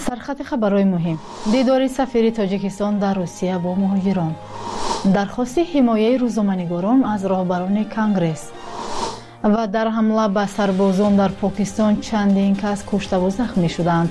سرخط خبرهای مهم: دیدار سفیر تاجیکستان در روسیه با مهاجران، درخواست حمایه روزنامه‌نگاران از راهبران کنگرس و در حمله به سربازان در پاکستان چندین کس کشته و زخمی شدند.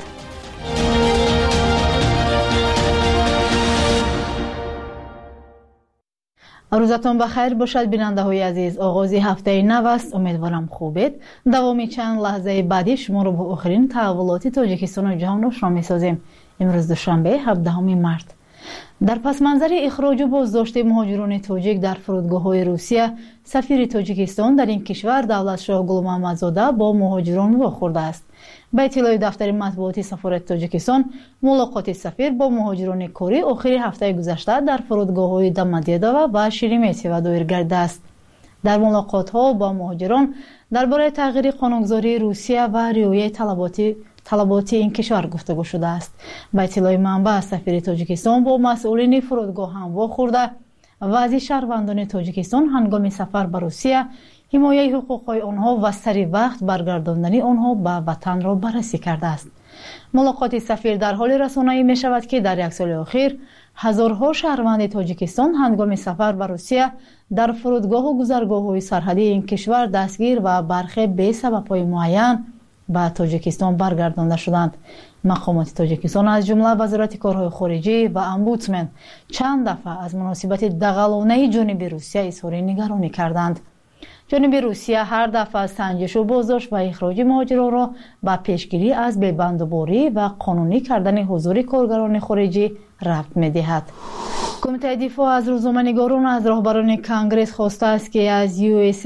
روزتان بخیر باشد بیننده های عزیز. آغاز هفته نو است. امیدوارم خوبید. دوامی چند لحظه بعدی شما رو با آخرین تحولات تاجیکستان و جهان آشنا می‌سازیم. امروز دوشنبه 17 مارس. در پس منظر اخراج و بازداشت مهاجران تاجیک در فرودگاه‌های روسیه، سفیر تاجیکستان در این کشور دولتشاه گل محمدزاده با مهاجران واخورده است. به اطلاع دفتر مطبوعاتی سفارت تاجیکستان، ملاقات سفیر با مهاجران کاری آخر هفته گذشته در فرودگاه‌های دامادیدوو و شیرمتیو دایر گردیده است. در ملاقات‌ها با مهاجران درباره تغییر قانونگذاری روسیه و رعایت طلبات این کشور گفتگو شده است. به اطلاع منبع، سفیر تاجیکستان با مسئولین فرودگاه هم واخورده و از شهروندان تاجیکستان هنگام سفر به روسیه حمایه حقوق‌های آنها و سریع وقت برگرداندن آنها به وطن را بررسی کرده است. ملاقات سفیر در حال رسانه‌ای می شود که در یک سال اخیر هزارها شهروند تاجیکستان هنگام سفر به روسیه در فرودگاه و گذرگاه‌های سرحدی این کشور دستگیر و برخی به سبب‌های معین به تاجیکستان برگردانده شدند. مقامات تاجیکستان از جمله وزارت کارهای خارجی و امبودسمن چند دفعه از مناسبت دغلانه جانب روسیه اظهار نگرانی کردند. جانب روسیه هر دفعه سنجش و بازداشت و اخراج مهاجران را به پیشگیری از ببندوباری و قانونی کردن حضور کارگران خارجی ربط می‌دهد. کمیته دفاع از روزنامه‌نگاران از راهبران کنگرس خواسته است که از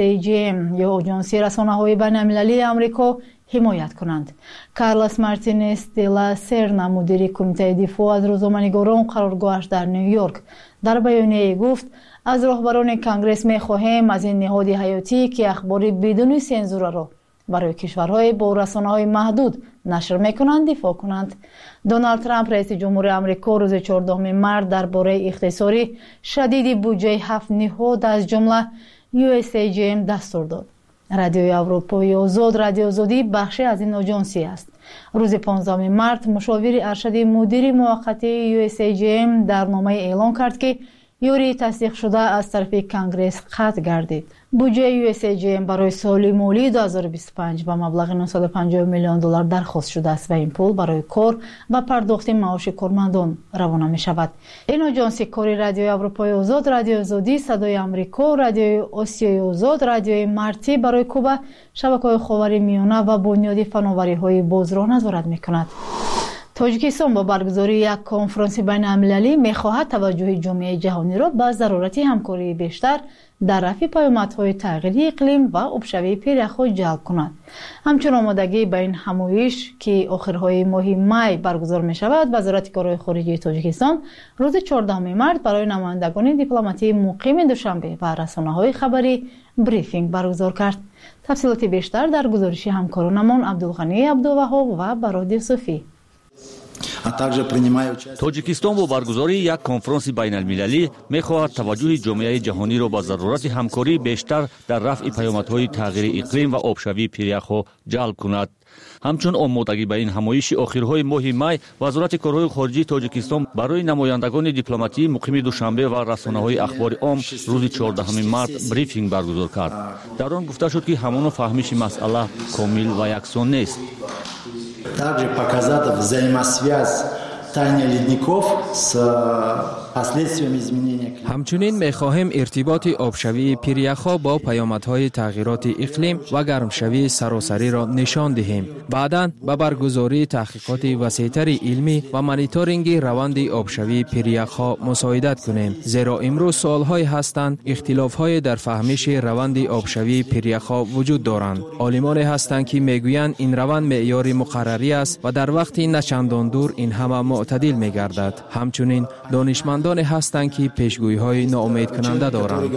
USAGM یا آژانس رسانه‌های بین‌المللی آمریکا حمایت کنند. کارلوس مارتینز دلا سرنا، مدیر کمیته دفاع از روزنامه‌نگاران قرارگاهش در نیویورک، در بیانیه گفت از راهبران کنگرس می‌خواهیم از این نهاد حیاتی که اخبار بدون سانسور را برای کشورهای با رسانه‌های محدود نشر می‌کنند دفاع کنند. دونالد ترامپ رئیس جمهور آمریکا روز 14 مارس درباره اختصاری شدید بودجه 7 نهاد از جمله USAGM دستور داد. رادیوی اروپای آزاد، رادیو آزادی بخشی از این آژانسی است. روز 15 مارس مشاور ارشد مدیر موقت USAGM در نامه اعلام کرد که یوری تصدیق شده از طرف کنگرس قطع گردید. بودجه USAGM برای سال مالی 2025 با مبلغ 950 میلیون دلار درخواست شده است و این پول برای کار و پرداخت معاش کارمندان روانه می شود. این آژانس کاری رادیوی اروپای آزاد، رادیو آزادی، صدای آمریکا، رادیوی آسیای آزاد، رادیوی مارتی برای کوبا، شبکه‌های خاورمیانه و بنیاد فناوری‌های باز را نظارت می‌کند. تاجیکستان با برگزاری یک کنفرانس بین‌المللی می‌خواهد توجه جامعه جهانی را به ضرورت همکاری بیشتر در رفع پیامدهای تغییر اقلیم و آبشوی پیرخو جلب کند. همچنین آمادگی به این همایش که آخرهای ماه می برگزار می شود، وزارت کارهای خارجی تاجیکستان روز 14 مارس برای نمایندگان دیپلماتی مقیم دوشنبه و رسانه‌های خبری بریفینگ برگزار کرد. تفصیلات بیشتر در گزارش همکارانمان عبدالغنی عبدالوهاب و برادر صوفی. تاجیکستان با برگزاری یک کنفرانس بین المللی می‌خواهد توجه جامعه جهانی را به ضرورت همکاری بیشتر در رفع پیامدهای تغییر اقلیم و آبشوی پیرخو جلب کند. همچون آمادگی به این همایش آخرهای ماه می، وزارت کارهای خارجی تاجیکستان برای نمایندگان دیپلماتی مقیم دوشنبه و رسانه‌های اخبار عام روز 14 مارس بریفینگ برگزار کرد. در آن گفته شد که همان فهمیش مسئله کامل و یکسان نیست. Также показать взаимосвязь таяния ледников с последствиями изменения климата. همچنین می‌خواهیم ارتباط آبشوی پیریخ‌ها با پیامدهای تغییرات اقلیم و گرمشوی سراسری را نشان دهیم. بعداً به برگزاری تحقیقات وسیع‌تر علمی و مانیتورینگ روند آبشوی پیریخ‌ها مساعدت کنیم، زیرا امروز سوال‌هایی هستند اختلاف‌های در فهمیش روند آبشوی پیریخ‌ها وجود دارند. عالمانی هستند که می‌گویند این روند معیار مقرری است و در وقتی نچندان دور این همه معتدل می‌گردد. همچنین دانشمندان هستند که پیشگویی‌های ناامید کننده دارند.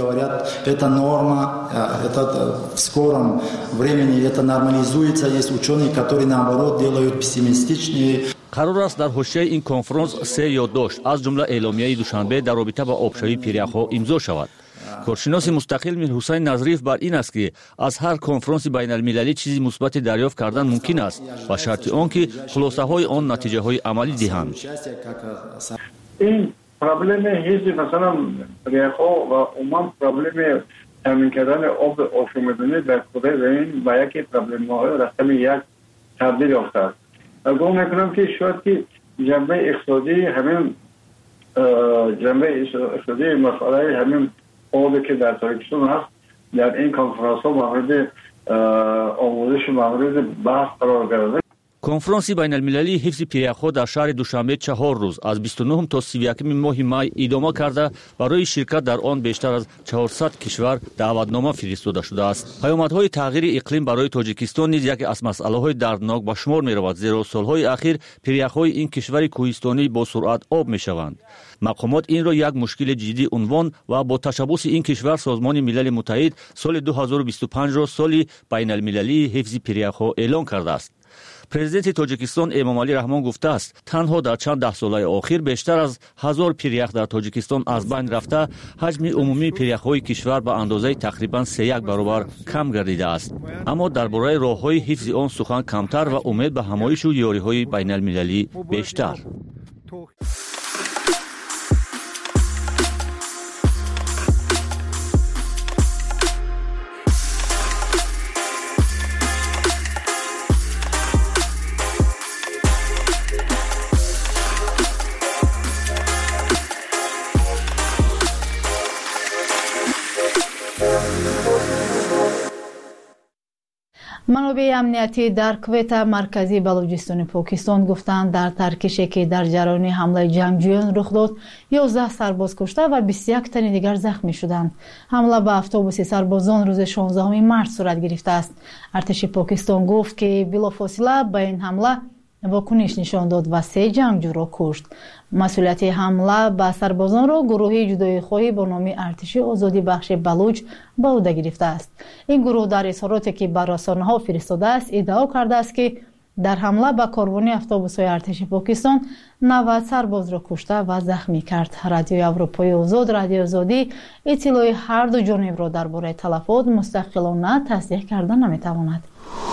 قرار است در حاشیه این کنفرانس سه یادداشت از جمله اعلامیه دوشنبه در رابطه با آبشوی پیرخو امضا شود. کارشناس مستقل میرحسین نظریف بر این است که از هر کنفرانس بین المللی چیزی مثبت دریافت کردن ممکن است و شرط آنکه خلاصه های آن نتیجه های عملی دهند. این پرابلم هیچ مثلا ریاخو و عموم پرابلم تامین کردن آب آشامیدنی در کره زمین و یکی پرابلم های رقم یک تبدیل یافته است. گمان میکنم که شاید که جنبه اقتصادی همین جنبه اقتصادی مسئله همین آبی که در تاجیکستان هست در این کنفرانس ها مورد آموزش مورد بحث قرار گرفته. کنفرانس بین المللی حفظ پیریخ‌ها در شهر دوشنبه 4 روز از 29 تا 31 ماه می ادامه کرده برای شرکت در آن بیشتر از 400 کشور دعوتنامه فرستاده شده است. پیامدهای تغییر اقلیم برای تاجیکستان نیز یکی از مسئله‌های دردناک به شمار می‌رود، زیرا سال‌های اخیر پیریخ‌های این کشور کوهستانی با سرعت آب می‌شوند. مقامات این را یک مشکل جدی عنوان و با تشبث این کشور سازمان ملل متحد سال 2025 را سال بین المللی حفظ پیریخ‌ها اعلام کرده است. پرزیدنت تاجیکستان امام علی رحمان گفته است تنها در چند ده ساله اخیر بیشتر از 1000 پیریخ در تاجیکستان از بین رفته، حجم عمومی پیریخ‌های کشور به اندازه تقریبا 3 برابر کم گردیده است. اما درباره راه‌های حفظ آن سخن کمتر و امید به همایش و یاری‌های بین المللی بیشتر. منابع امنیتی در کویت مرکزی بلوچستان پاکستان گفتند در ترکشی که در جریان حمله جنگجویان رخ داد 11 سرباز کشته و 21 تن دیگر زخمی شدند. حمله به اتوبوس سربازان روز 16 مارس صورت گرفته است. ارتش پاکستان گفت که بلافاصله به این حمله واکنش نشان داد و 3 جنگجو را کشت. مسئولیت حمله به سربازان را گروه جدایی‌خواهی با نام ارتش آزادی بخش بلوچ به عهده گرفته است. این گروه در اظهاراتی که بر رسانه‌ها فرستاده است ادعا کرده است که در حمله به کاروان اتوبوس‌های ارتش پاکستان 90 سرباز را کشته و زخمی کرد. رادیوی اروپای آزاد رادیو آزادی اطلاع هر دو جانب را درباره تلفات مستقلانه تصدیق کرده نمی‌تواند.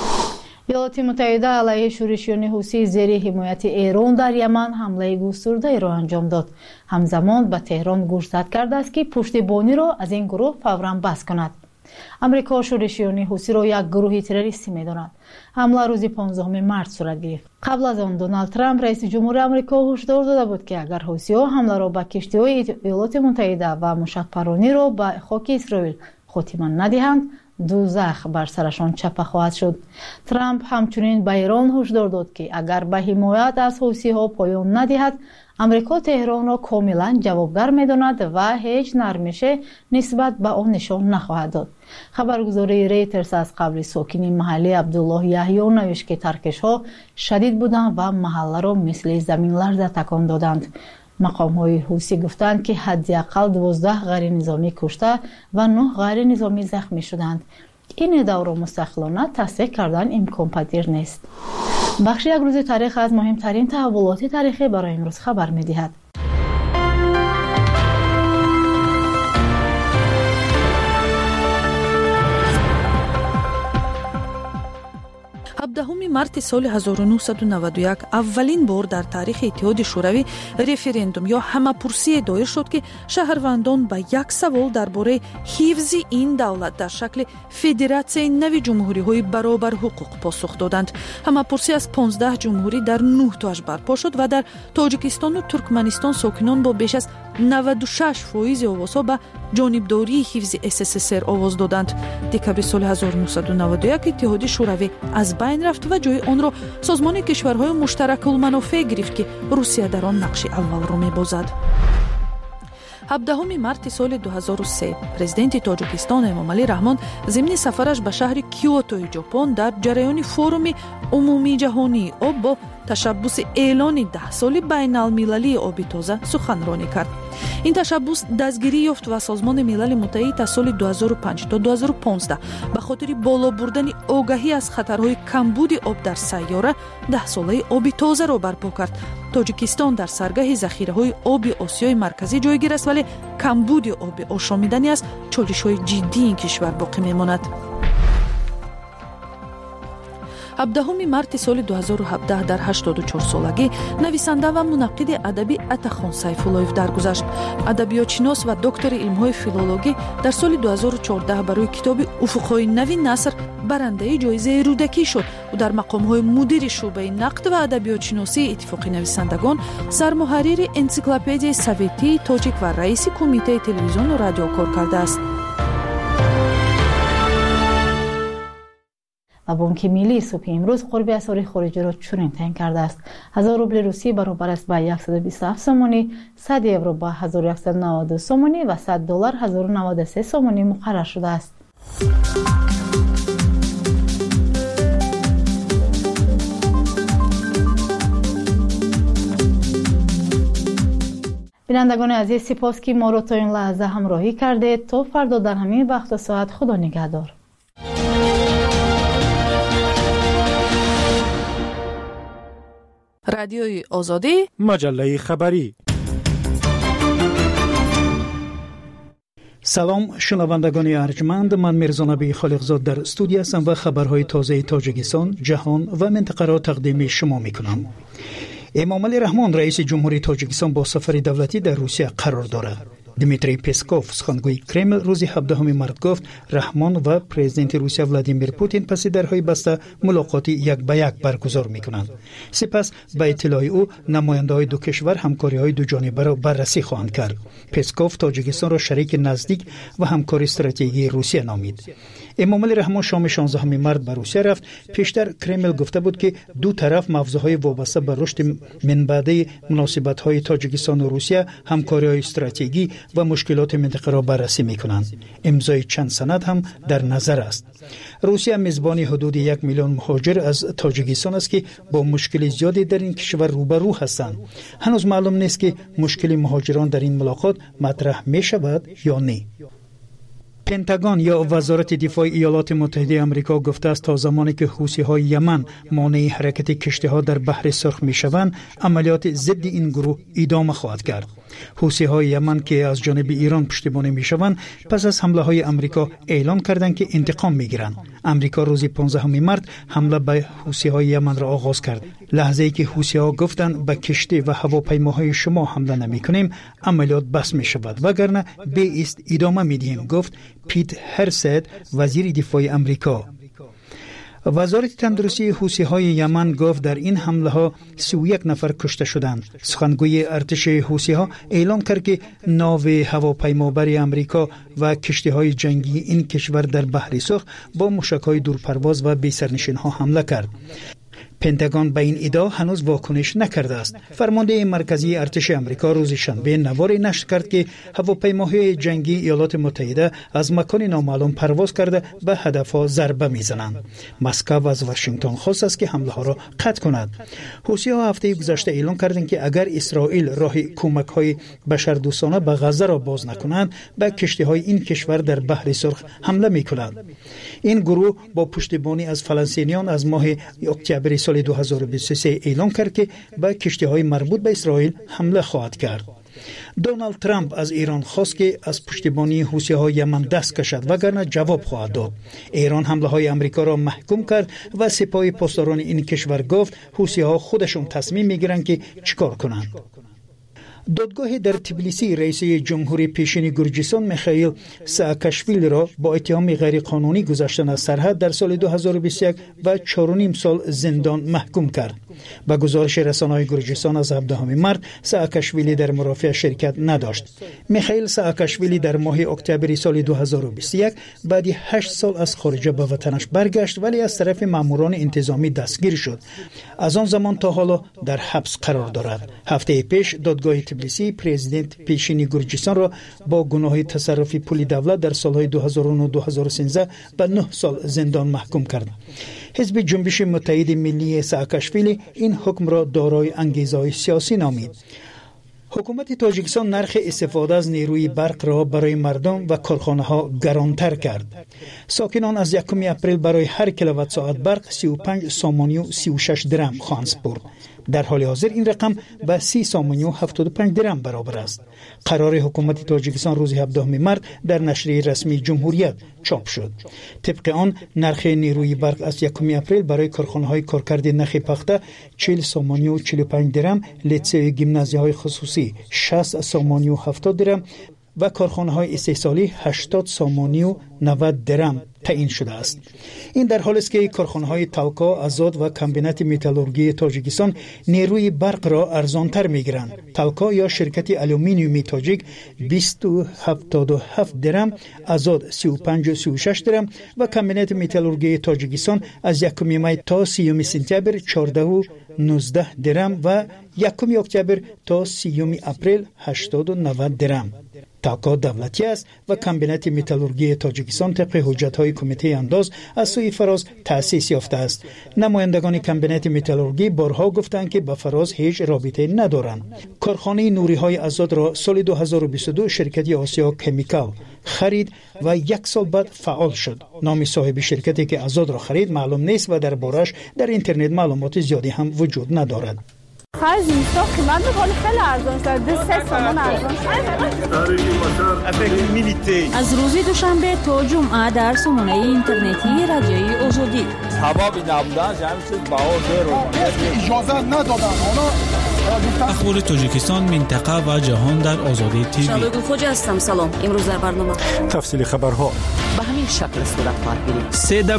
ایالات متحده علیه شورشیان حوثی زیر حمایت ایران در یمن حمله گسترده را انجام داد. همزمان به تهران گوشزد کرده است که پشتیبانی را از این گروه فوراً بس کند. امریکا شورشیان حوثی را یک گروه تروریستی می‌داند. حمله روز 15 مارس صورت گرفت. قبل از آن دونالد ترامپ رئیس جمهور آمریکا هشدار داده بود که اگر حوثی‌ها حمله را به کشتی‌های ایالات متحده و موشک‌پرانی را به خاک اسرائیل خاتمه ندهند، دوزخ بر سرشان چپه خواهد شد. ترامپ همچنین به ایران هشدار داد که اگر به حمایت از حوثی‌ها پایان ندهد، امریکا تهران را کاملا جوابگر می‌داند و هیچ نرمشی نسبت به آن نشان نخواهد داد. خبرگزاری ریترز از قبل ساکنین محلی عبدالله یحیی نوشت که ترکش‌ها شدید بودند و محله را مثل زمین لرزه تکان دادند. مقام‌های حوثی گفتند که حداقل 12 غیر نظامی کشته و 9 غیر نظامی زخمی شدند. این ادعا را مستقلانه تصدیق کردن امکان پذیر نیست. بخش یک روز تاریخ از مهمترین تحولات تاریخی برای امروز خبر می‌دهد. 17 марти соли 1991 аввалин бор дар таърихи иттиҳоди шӯравӣ референдум ё ҳамапурсие доир шуд ки шаҳрвандон ба як савол дар бораи ҳифзи ин давлат дар шакли федератсияи нави ҷумҳуриҳои баробарҳуқуқ посух доданд. ҳамапурсӣ аз 15 ҷумҳурӣ дар 9 тоаш барпо шуд ва дар тоҷикистону туркманистон сокинон бо беш аз 96% овозҳо ба ҷонибдории ҳифзи СССР овоз доданд. декабри соли 1991 иттиҳоди шӯравӣ аз байн рафт ва ҷои онро созмони кишварҳои муштаракулманофеъ гирифт ки русия дар он нақши аввалро мебозад. 17 марти соли 2003 президенти тоҷикистон эмомалӣ раҳмон зимни сафараш ба шаҳри киотои ҷопон дар ҷараёни форуми умумии ҷаҳонии об бо تشبث اعلان 10 سالی بین المللی آب تازه سخنرانی کرد. این تشبث دستگیری یافت و سازمان ملل متحد از سال 2005 تا 2015 به خاطر بالا بردن آگاهی از خطرهای کمبود آب در سیاره 10 ساله آب تازه را برپا کرد. تاجیکستان در سرگاه ذخیره‌های آب آسیای مرکزی جایگیر است، ولی کمبود آب آشامیدنی از چالش‌های جدی این کشور باقی می‌ماند. 17 مارت سال 2017 در 84 سالگی نویسنده و منقد ادبی عطاخان سیف‌اللهیف درگذشت. ادبیاتشناس و دکتر علم‌های فیلولوژی در سال 2014 برای کتاب افق‌های نوی نثر برنده جایزه رودکی شد و در مقام‌های مدیر شعبه نقد و ادبیاتشناسی اتفاق نویسندگان، سرمحرر انسیکلوپدیای سوویتی تاجیک و رئیس کمیته تلویزیون و رادیو کار کرده است. و بانک ملی صبح امروز قرب اسعار خارجی را چنین تعیین کرده است: 1000 روبل روسی برابر است به 127 سومانی، 100 یورو به 1192 سومانی و 100 دلار 1093 سومانی مقرر شده است. بینندگان عزیز، سپاس که ما را تا این لحظه همراهی کردید. تا فردا در همین وقت و ساعت خدا نگهدار. رادیوی آزادی، مجله خبری. سلام شنوندگان ارجمند، من میرزا نبی خالقزاد در استودیو هستم و خبرهای تازه تاجیکستان، جهان و منطقه را تقدیم شما میکنم. امامعلی رحمان رئیس جمهوری تاجیکستان با سفر دولتی در روسیه قرار دارد. دمیتری پسکوف سخنگوی کرمل روز 17 مارت گفت رحمان و پرزیدنت روسیه ولادیمیر پوتین پس درهای بسته ملاقاتی یک به یک برگزار میکنند. سپس به اطلاع او نماینده‌های دو کشور همکاری‌های دو جانبه را بررسی خواهند کرد. پسکوف تاجیکستان را شریک نزدیک و همکار استراتژیکی روسیه نامید. امامعلی رحمان شام 16 مارت به روسیه رفت. پیشتر کرمل گفته بود که دو طرف موضوعهای وابسته به رشد من بعد مناسبت‌های تاجیکستان و روسیه، همکاری‌های استراتژیکی و مشکلات منطقه را بررسی می‌کنند. امضای چند سند هم در نظر است. روسیه میزبان حدود 1 میلیون مهاجر از تاجیکستان است که با مشکل زیادی در این کشور روبرو هستند. هنوز معلوم نیست که مشکل مهاجران در این ملاقات مطرح می‌شود یا نه. پنتاگون یا وزارت دفاع ایالات متحده آمریکا گفته است تا زمانی که حوثی‌های یمن مانع حرکت کشتی‌ها در بحر سرخ می‌شوند، عملیات ضد این گروه ادامه خواهد کرد. حوثی‌های یمن که از جانب ایران پشتیبانی می‌شوند، پس از حمله‌های آمریکا اعلام کردند که انتقام می‌گیرند. آمریکا روز 15 مارت حمله به حوثی‌های یمن را آغاز کرد. لحظه‌ای که حوثی‌ها گفتند به کشتی و هواپیماهای شما حمله نمی‌کنیم، عملیات بس می‌شود، وگرنه به ایست ادامه می‌دهیم، گفت پیت هرست، وزیر دفاع آمریکا. وزارت تندرستی حوثی‌های یمن گفت در این حمله‌ها 31 نفر کشته شدند. سخنگوی ارتش حوثی‌ها اعلام کرد که ناو هواپیمابر آمریکا و کشتی‌های جنگی این کشور در بحر سرخ با موشک‌های دورپرواز و بی‌سرنشین‌ها حمله کرد. پنتاگون به این ادعا هنوز واکنش نکرده است. فرمانده مرکزی ارتش آمریکا روز شنبه نواری نشر کرد که هواپیماهای جنگی ایالات متحده از مکان نامعلوم پرواز کرده به هدفها ضربه میزنند. مسکو از واشنگتن خواست است که حمله ها را قطع کند. حوثی‌ها هفته گذشته اعلام کردند که اگر اسرائیل راه کمک‌های بشردوستانه به غزه را باز نکنند، به کشتی‌های این کشور در بحر سرخ حمله می‌کند. این گروه با پشتیبانی از فلسطینیان از ماه اکتبر سال 2023 اعلام کرد که به کشتی‌های مربوط به اسرائیل حمله خواهد کرد. دونالد ترامپ از ایران خواست که از پشتیبانی حوثی‌های یمن دست کشد، وگرنه جواب خواهد داد. ایران حمله‌های آمریکا را محکوم کرد و سپاه پاسداران این کشور گفت حوثی‌ها خودشون تصمیم می‌گیرند که چیکار کنند. دادگاه در تبلیسی رئیس جمهوری پیشین گرجستان میخائیل سااکاشویلی را با اتهام غیرقانونی گذشتن از سرحد در سال 2021 و 4.5 سال زندان محکوم کرد. با گزارش رسانه‌های گرجستان از 17 مارت سااکاشویلی در مرافعه شرکت نداشت. میخائیل سااکاشویلی در ماه اکتبر سال 2021 بعد 8 سال از خارج به وطنش برگشت، ولی از طرف ماموران انتظامی دستگیر شد. از آن زمان تا حالا در حبس قرار دارد. هفته پیش دادگاه تبلیسی پرزیدنت پیشین گرجستان را با گناه تصرف پول دولت در سالهای 2009-2013 به 9 سال زندان محکوم کرد. حزب جنبش متحد ملی ساکاشویلی این حکم را دارای انگیزه‌های سیاسی نامید. حکومت تاجیکستان نرخ استفاده از نیروی برق را برای مردم و کارخانه‌ها گرانتر کرد. ساکنان از 1 اپریل برای هر کیلووات ساعت برق 35 سومانی و 36 درم خواهند سپرد. در حال حاضر این رقم به 30 سومانی و 75 درم برابر است. قرار حکومت تاجیکستان روز 17 مارس در نشریه رسمی جمهوریت چاپ شد. طبق آن نرخ نیروی برق از 1 اپریل برای کارخانه‌های کارکرد نخ پخته 40 سومانی و 45 درم، لیسه گیمنازیاهای خصوصی 60 سومانی و 70 درم و کارخانه‌های استحصالی 80 سومانی و 90 درم تعیین شده است. این در حالی است که کارخانه‌های تالکا، آزاد و کمبینات متالورژی تاجیکستان نیروی برق را ارزانتر می‌گیرند. تالکا یا شرکت آلومینیومی تاجیک 277 درم، آزاد 35-36 درم و کمبینات متالورژی تاجیکستان از 1 می تا 30 سپتامبر 14-19 درم و 1 اکتبر تا 30 اپریل 80-90 درم. تالکا دولتی است و کمبینات متالورژی تاجیکستان طبق حجت‌های کمیته انداز از سوی فراز تأسیس یافته است. نمایندگان کمبینات متالورژی بارها گفتند که با فراز هیچ رابطه ندارند. کارخانه نوری‌های آزاد را سال 2022 شرکت آسیا کمیکال خرید و 1 سال بعد فعال شد. نام صاحب شرکتی که آزاد را خرید معلوم نیست و دربارش در اینترنت معلومات زیادی هم وجود ندارد. خرج اینستا قیمت می‌کنه خیلی ارزان شد. 3 تومان ارزان شد. از روز دوشنبه تا جمعه در سامانه اینترنتی رادیوی آزادی. سبب نبودن جمعیت باور رو اجازه ندادن. اخبار تاجیکستان، منطقه و جهان در آزادی تیوی. شبگو خوج هستم. سلام. امروز در برنامه تفصیل خبرها به همین شکل صورت خواهد گرفت.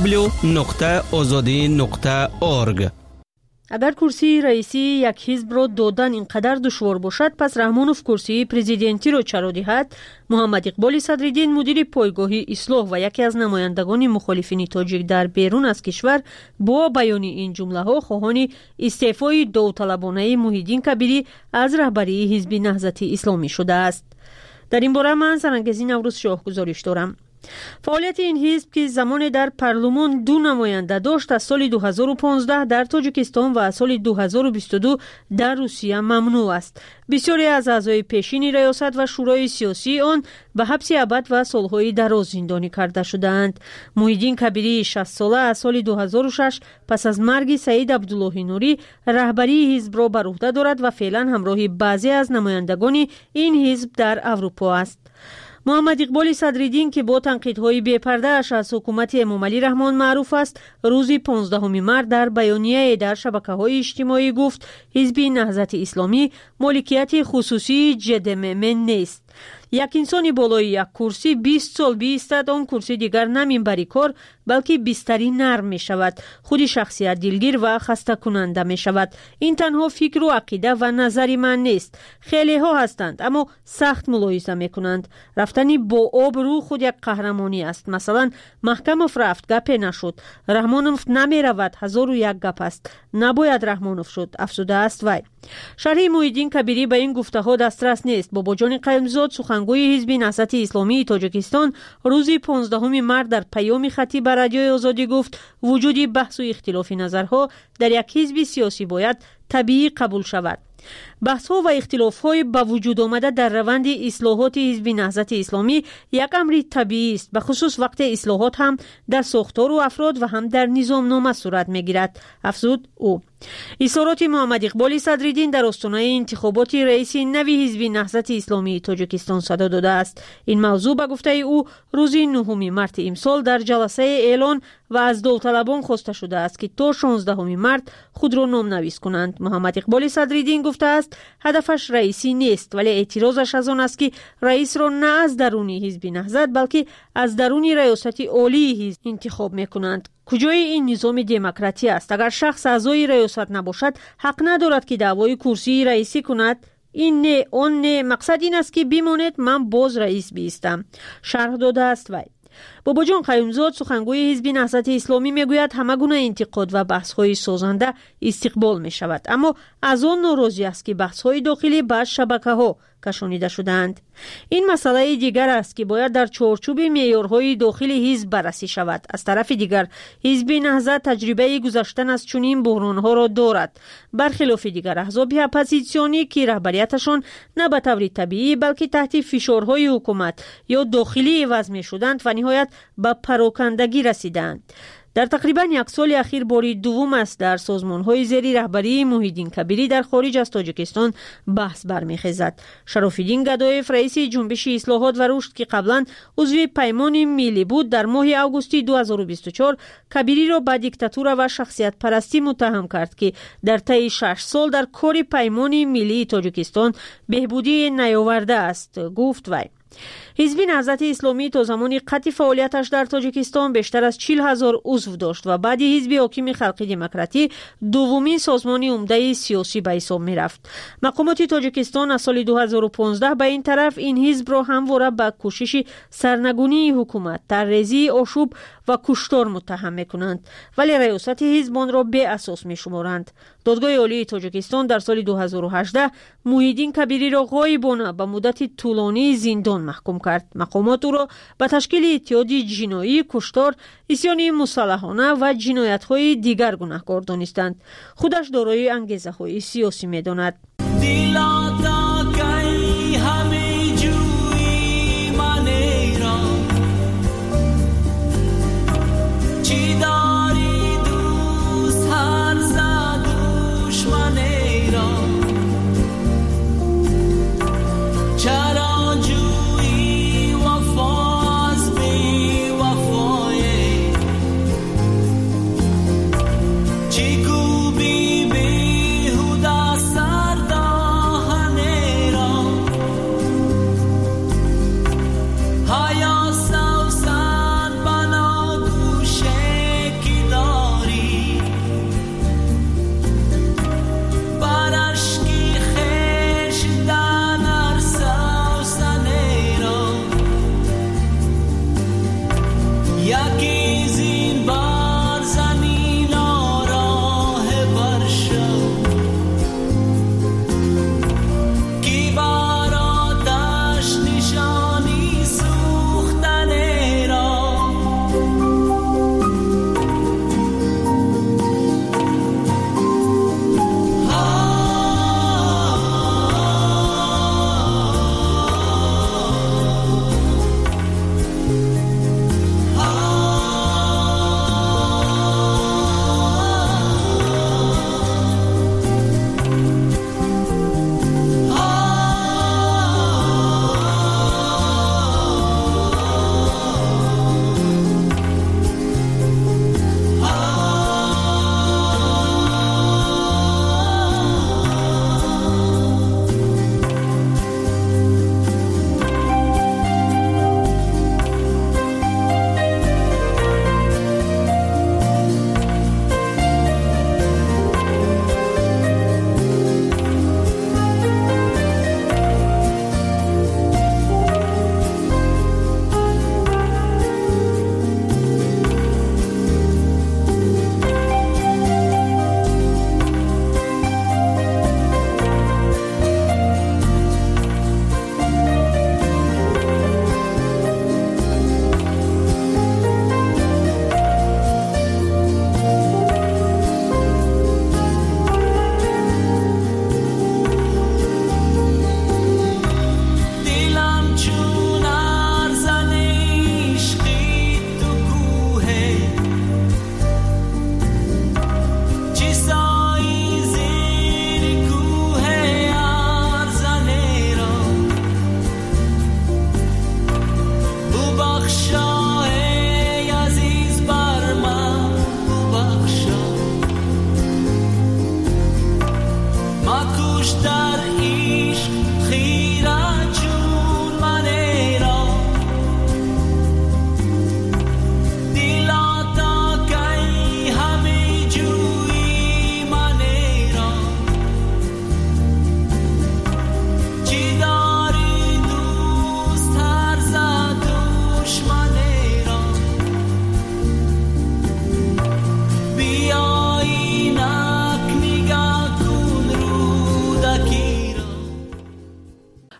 www.azadi.org. اگر کرسی رئیسی یک حزب را دادن اینقدر دشوار باشد، پس رحمانوف کرسی پرزیدنتی را چرا دهد؟ محمد اقبال صدرالدین مدیر پایگاه اصلاح و یکی از نمایندگان مخالفین تاجیک در بیرون از کشور با بیان این جمله ها خواهان استعفای داوطلبانه محیدین کبیری از رهبری حزب نهضت اسلامی شده است. در این باره من سرانگزی نوروز شاه گزارش دارم. فعالیت این حزب که زمان در پارلمان 2 نماینده داشت از سال 2015 در تاجیکستان و سال 2022 در روسیه ممنوع است. بسیاری از اعضای پیشین ریاست و شورای سیاسی آن به حبس ابد و سالهای دراز زندانی کرده شدند. محیدین کبیری 60 ساله از سال 2006 پس از مرگ سعید عبدالله نوری رهبری حزب را بر عهده دارد و فعلا همراه بعضی از نمایندگان این حزب در اروپا است. محمد اقبال صدرالدین که با تنقیدهای بی‌پرده اش از حکومت امام علی رحمان معروف است، روز 15 مارس در بیانیه در شبکه‌های اجتماعی گفت حزب نهضت اسلامی مالکیت خصوصی جدممن نیست. یک انسانی بالای یک کرسی 20 سال بیستد، آن کرسی دیگر نمیبری کار بلکه بستری نرم می شود، خود شخصیت دلگیر و خسته کننده می شود. این تنها فکر و عقیده و نظری من نیست. خیلی ها هستند اما سخت ملاحظه می کنند. رفتنی با آب رو خود یک قهرمانی است. مثلا محکموف رفت گپ نشد، رحمانوف نمی رود 1001 گپ است، نباید رحمانوف شد، افسوده است وی. شرح محیدین کبیری به این گفته ها دسترس نیست. باباجان قیمزاد سخنگوی حزب نهضت اسلامی تاجیکستان روز 15 مارس در پیام خطی بر رادیوی آزادی گفت وجود بحث و اختلاف نظرها در یک حزب سیاسی باید طبیعی قبول شود. بحث‌ها و اختلاف‌های با وجود آمده در روند اصلاحات حزب نهضت اسلامی یک امر طبیعی است، به خصوص وقت اصلاحات هم در ساختار و افراد و هم در نظامنامه صورت می‌گیرد، افزود او. اظهارات محمد اقبال صدرالدین در آستانه انتخابات رئیس نوی حزب نهضت اسلامی تاجیکستان صدا داده است. این موضوع به گفته او روز 9 مارس امسال در جلسه اعلان و از داوطلبان خواسته شده است که تا 16 مارس خود را نام‌نویس کنند. محمد اقبال صدرالدین گفته است هدفش رئیسی نیست، ولی اعتراضش از آن است که رئیس را نه از درون حزب نهضت بلکه از درون ریاست عالی حزب انتخاب می‌کنند. کجای این نظام دموکراسی است؟ اگر شخص اعضای ریاست نباشد حق ندارد که دعوای کرسی رئیسی کند. این نه، آن نه، مقصد این است که بماند من باز رئیس بیستم، شرح داده است وی. باباجان قیومزاد سخنگوی حزب نهضت اسلامی میگوید همه گونه انتقاد و بحث‌های سازنده استقبال می‌شود، اما از آن ناراضی است که بحث‌های داخلی به شبکه‌ها کشانیده شدند. این مسئله دیگر است که باید در چارچوب معیارهای داخلی حزب بررسی شود. از طرف دیگر حزب نهضت تجربه گذشتن از چنین بحران‌ها را دارد، برخلاف دیگر احزاب اپوزیسیونی که رهبریتشان نه به طور طبیعی بلکه تحت فشارهای حکومت یا داخلی عوض می‌شدند و نهایت به پراکندگی رسیدند. در تقریبا یک سال اخیر باری دوم است در سازمان‌های زیر رهبری محیدین کبیری در خارج از تاجیکستان بحث برمیخیزد. شراف‌الدین گدایف رئیس جنبش اصلاحات و رشد که قبلا عضو پیمان ملی بود، در ماه آگوست 2024 کبیری را به دیکتاتور و شخصیت پرستی متهم کرد که در طی 6 سال در کار پیمان ملی تاجیکستان بهبودی نیاورده است. گفت وی حزب نهضت اسلامی تا زمان قطع فعالیتش در تاجیکستان بیشتر از 40,000 عضو داشت و بعد حزب حاکم خلقی دموکراتی دومین سازمان عمده سیاسی به حساب می رفت. مقامات تاجیکستان از سال 2015 به این طرف این حزب را همواره به کوشش سرنگونی حکومت، طرحریزی آشوب و کشتار متهم می کنند، ولی ریاست حزب آن را بی اساس می شمارند. دادگاه عالی تاجیکستان در سال 2018 محیدین کبیری را غایبانه به مدت طولانی زندان محکوم کرد. مقامات او را به تشکیل اتحادی جنایی، کشتار، عصیان مسلحانه و جنایت‌های دیگر گناهکار دانستند. خودش دارای انگیزه‌های سیاسی می‌داند. Chiku bibi huda sarda hane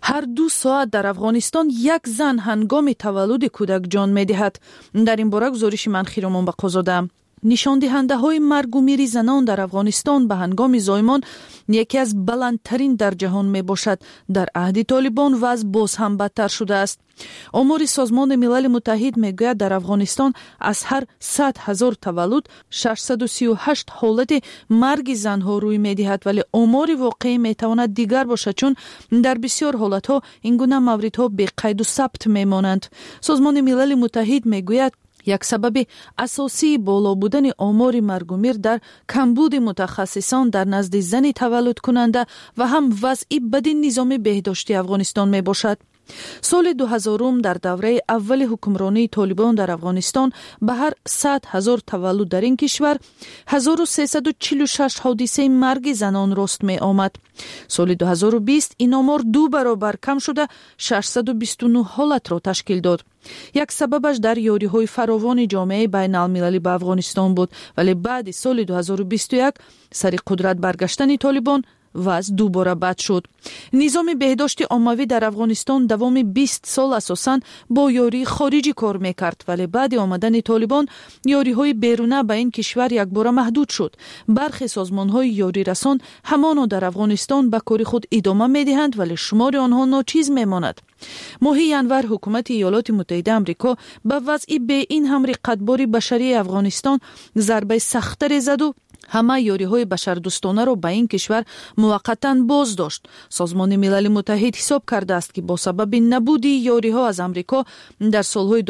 هر 2 ساعت در افغانستان یک زن هنگام تولد کودک جان می‌دهد. در این باره گزارش منخی را منبقا زدم. نشان دهنده های مرگ و میر زنان در افغانستان به هنگام زایمان یکی از بلندترین در جهان می باشد. در عهد طالبان وضع باز هم بدتر شده است. آمار سازمان ملل متحد می گوید در افغانستان از هر 100,000 تولد 638 حالت مرگ زنها روی می دهد، ولی آمار واقعی می تواند دیگر باشد، چون در بسیار حالت ها این گونه موردها بی قید و ثبت می مانند. سازمان ملل متحد می گوید یک سبب اساسی بالا بودن آمار مرگ و میر در کمبود متخصصان در نزد زن تولد کننده و هم وضعی بدی نظام بهداشتی افغانستان می باشد. سال 2000 در دوره اول حکمرانی طالبان در افغانستان به هر 100,000 تولد در این کشور 1346 حادثه مرگ زنان رست می آمد. سال 2020 این آمار 2 برابر کم شده 629 حالت را تشکیل داد. یک سببش در یاری‌های فراوان جامعه بین المللی به افغانستان بود، ولی بعد سال 2021 سر قدرت برگشتن طالبان وضع دوباره بد شد. نظام بهداشت عمومی در افغانستان دوام 20 سال اساساً با یاری خارجی کار میکرد، ولی بعد آمدن طالبان یاری‌های بیرونه به این کشور یک بار محدود شد. برخی سازمان‌های یاری رسان همانا در افغانستان به کار خود ادامه می‌دهند، ولی شمار آنها ناچیز میماند. ماه ینور حکومت ایالات متحده آمریکا به وضع به این هم رقتبار بشری افغانستان ضربه سخت‌تر زد و همه یاری‌های بشردوستانه را به این کشور موقتاً باز داشت. سازمان ملل متحد حساب کرده است که با سبب نبود یاری‌ها از آمریکا در سال‌های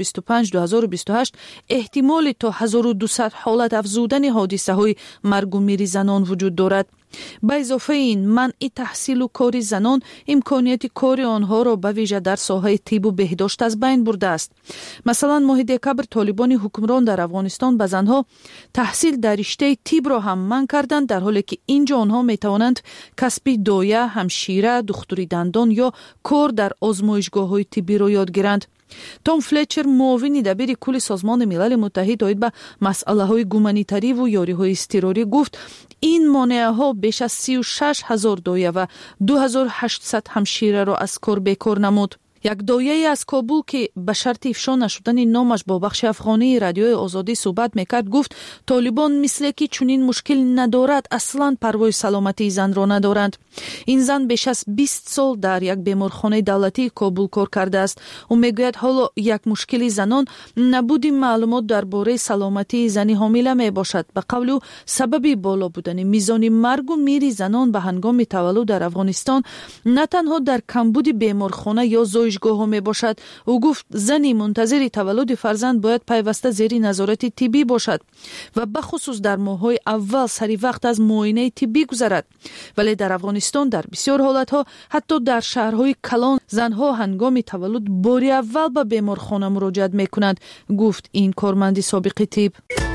2025-2028 احتمال تا 1200 حالت افزودن حادثه‌های مرگ و میر زنان وجود دارد. به اضافه این منع تحصیل و کار زنان امکانیت کار آنها را به ویژه در ساحه طب و بهداشت از بین برده است. مثلا ماه دکبر طالبان حکمران در افغانستان به زنها تحصیل در رشته طب را هم منع کردند، در حالی که اینجا آنها می توانند کسب دایه، همشیره، دکتری دندان یا کار در آزمایشگاه‌های طبی را یاد گیرند. توم فلچر معاون دبیر کل سازمان ملل متحد آید به مسئله‌های گومانیتاری و یاری‌های اضطراری گفت این مانع‌ها بیش از 36,000 دایه و 2800 همشیره را از کار بیکار نمود. یک دایه از کابل که به شرط افشا نشدن نامش با بخش افغانی رادیوی آزادی صحبت میکرد گفت طالبان مثل که چنین مشکل ندارد اصلا پروای سلامتی زن را ندارند. این زن بیش از 20 سال در یک بیمارخانه دولتی کابل کار کرده است و میگوید حالا یک مشکل زنان نبود معلومات درباره سلامتی زنی حامله می باشد. به قول او سبب بالا بودن میزان مرگ و میر زنان به هنگام تولد در افغانستان نه تنها در کمبود بیمارخانه یا زایشگاه می باشد. او گفت زنی منتظر تولد فرزند باید پیوسته زیر نظارت طبی باشد و به خصوص در ماه‌های اول سری وقت از معاینه طبی گذرد. ولی در افغانستان در بسیار حالتها حتی در شهرهای کلان زنها هنگام تولد بار اول به بیمارخانه مراجعت میکنند، گفت این کارمند سابق طب.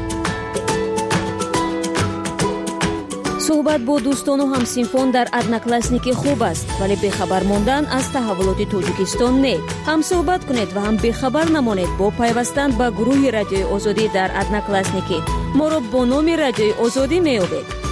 صحبت با دوستان و همسینفان در ادناکلاسنیکی خوب است، ولی بخبر ماندن از تحولات تاجیکستان نه. هم صحبت کنید و هم بخبر نمانید با پیوستن به گروه رادیوی آزادی در ادناکلاسنیکی. ما را با نام رادیوی آزادی میابید.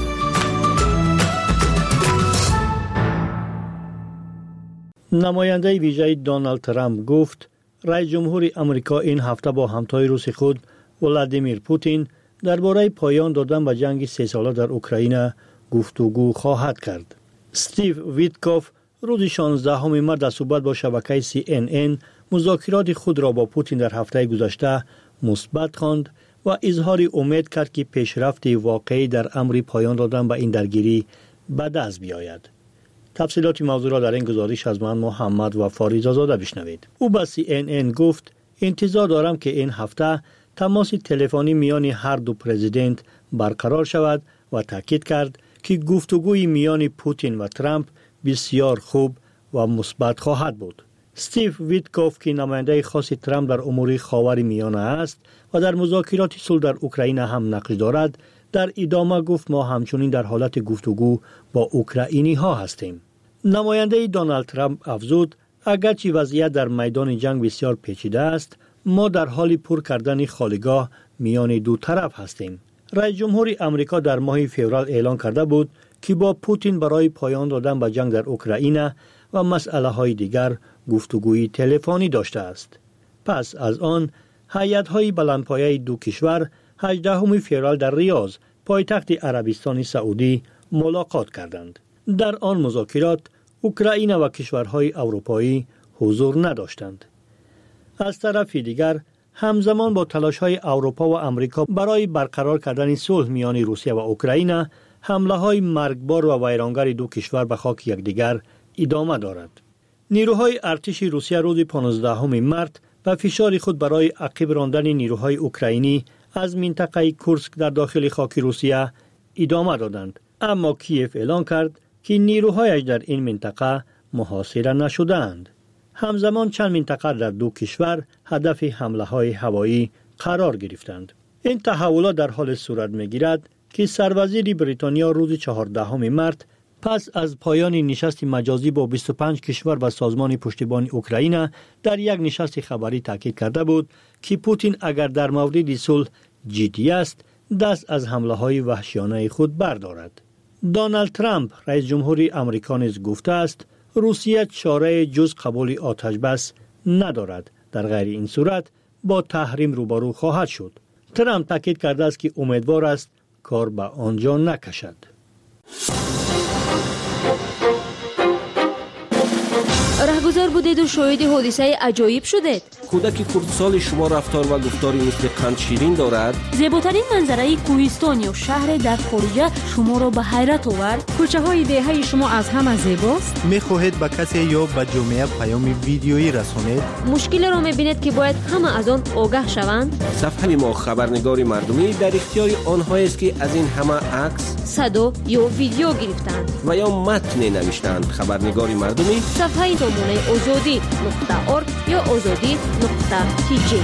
نماینده ویژه دونالد ترامپ گفت رئیس جمهور امریکا این هفته با همتای روس خود ولادیمیر پوتین درباره پایان دادن به جنگ 3 ساله در اوکراین گفتگو خواهد کرد. استیو ویتکوف روز 16 مارس در صحبت با شبکه CNN مذاکرات خود را با پوتین در هفته گذشته مثبت خواند و اظهار امید کرد که پیشرفت واقعی در امر پایان دادن به این درگیری به دست بیاید. تفصیلات موضوع را در این گزارش از من محمد و فاریزا زاده بشنوید. او به CNN گفت انتظار دارم که این هفته تماس تلفنی میان هر دو پرزیدنت برقرار شود و تاکید کرد که گفتگوی میان پوتین و ترامپ بسیار خوب و مثبت خواهد بود. استیو ویتکوف که نماینده خاص ترامپ در امور خاور میانه است و در مذاکرات صلح در اوکراین هم نقش دارد، در ادامه گفت ما همچنین در حالت گفتگو با اوکراینی ها هستیم. نماینده دونالد ترامپ افزود اگرچه وضعیت در میدان جنگ بسیار پیچیده است، ما در حال پر کردن خالیگاه میان دو طرف هستیم. رئیس جمهور امریکا در ماه فوریه اعلان کرده بود که با پوتین برای پایان دادن به جنگ در اوکراین و مسئله های دیگر گفتگوی تلفنی داشته است. پس از آن هیئت‌های بلندپایه دو کشور 18 فوریه در ریاض پایتخت عربستان سعودی ملاقات کردند. در آن مذاکرات اوکراین و کشورهای اروپایی حضور نداشتند. از طرف دیگر همزمان با تلاش‌های اروپا و امریکا برای برقرار کردن صلح میان روسیه و اوکراین، حمله‌های مرگبار و ویرانگر دو کشور به خاک یکدیگر ادامه دارد. نیروهای ارتش روسیه روز 15 مارس به فشار خود برای عقب راندن نیروهای اوکراینی از منطقه کورسک در داخل خاک روسیه ادامه دادند، اما کیف اعلام کرد که نیروهایش در این منطقه محاصره نشدند. همزمان چند منطقه در دو کشور هدف حمله‌های هوایی قرار گرفتند. این تحولات در حال صورت می‌گیرد که سروزیر بریتانیا روز 14 مارس پس از پایان نشست مجازی با 25 کشور و سازمان پشتیبانی اوکراین در یک نشست خبری تاکید کرده بود که پوتین اگر در مورد صلح جدی است دست از حمله‌های وحشیانه خود بردارد. دونالد ترامپ رئیس جمهور آمریکا نیز گفته است روسیه چاره جز قبول آتش بس ندارد. در غیر این صورت با تحریم روبرو خواهد شد. ترامپ تاکید کرده است که امیدوار است کار به آنجا نکشد. رهگذر بودید و شاهد حادثه عجایب شدید. کودک کردسال شما رفتار و گفتاری مثل قند شیرین دارد. زیباترین منظره کوهستان یا شهر در خارج شما را به حیرت آورد. کوچه های دهه شما از همه زیباست. میخواهید به کسی یا به جامعه پیام ویدیویی رسانید؟ مشکل را میبینید که باید همه از آن آگاه شوند. صفحه ما خبرنگار مردمی در اختیار آنهایی است که از این همه عکس، صدا یا ویدیو گرفتند و یا متن نوشتند. خبرنگار مردمی صفحه نمونه azadi.org یا azadi.tg.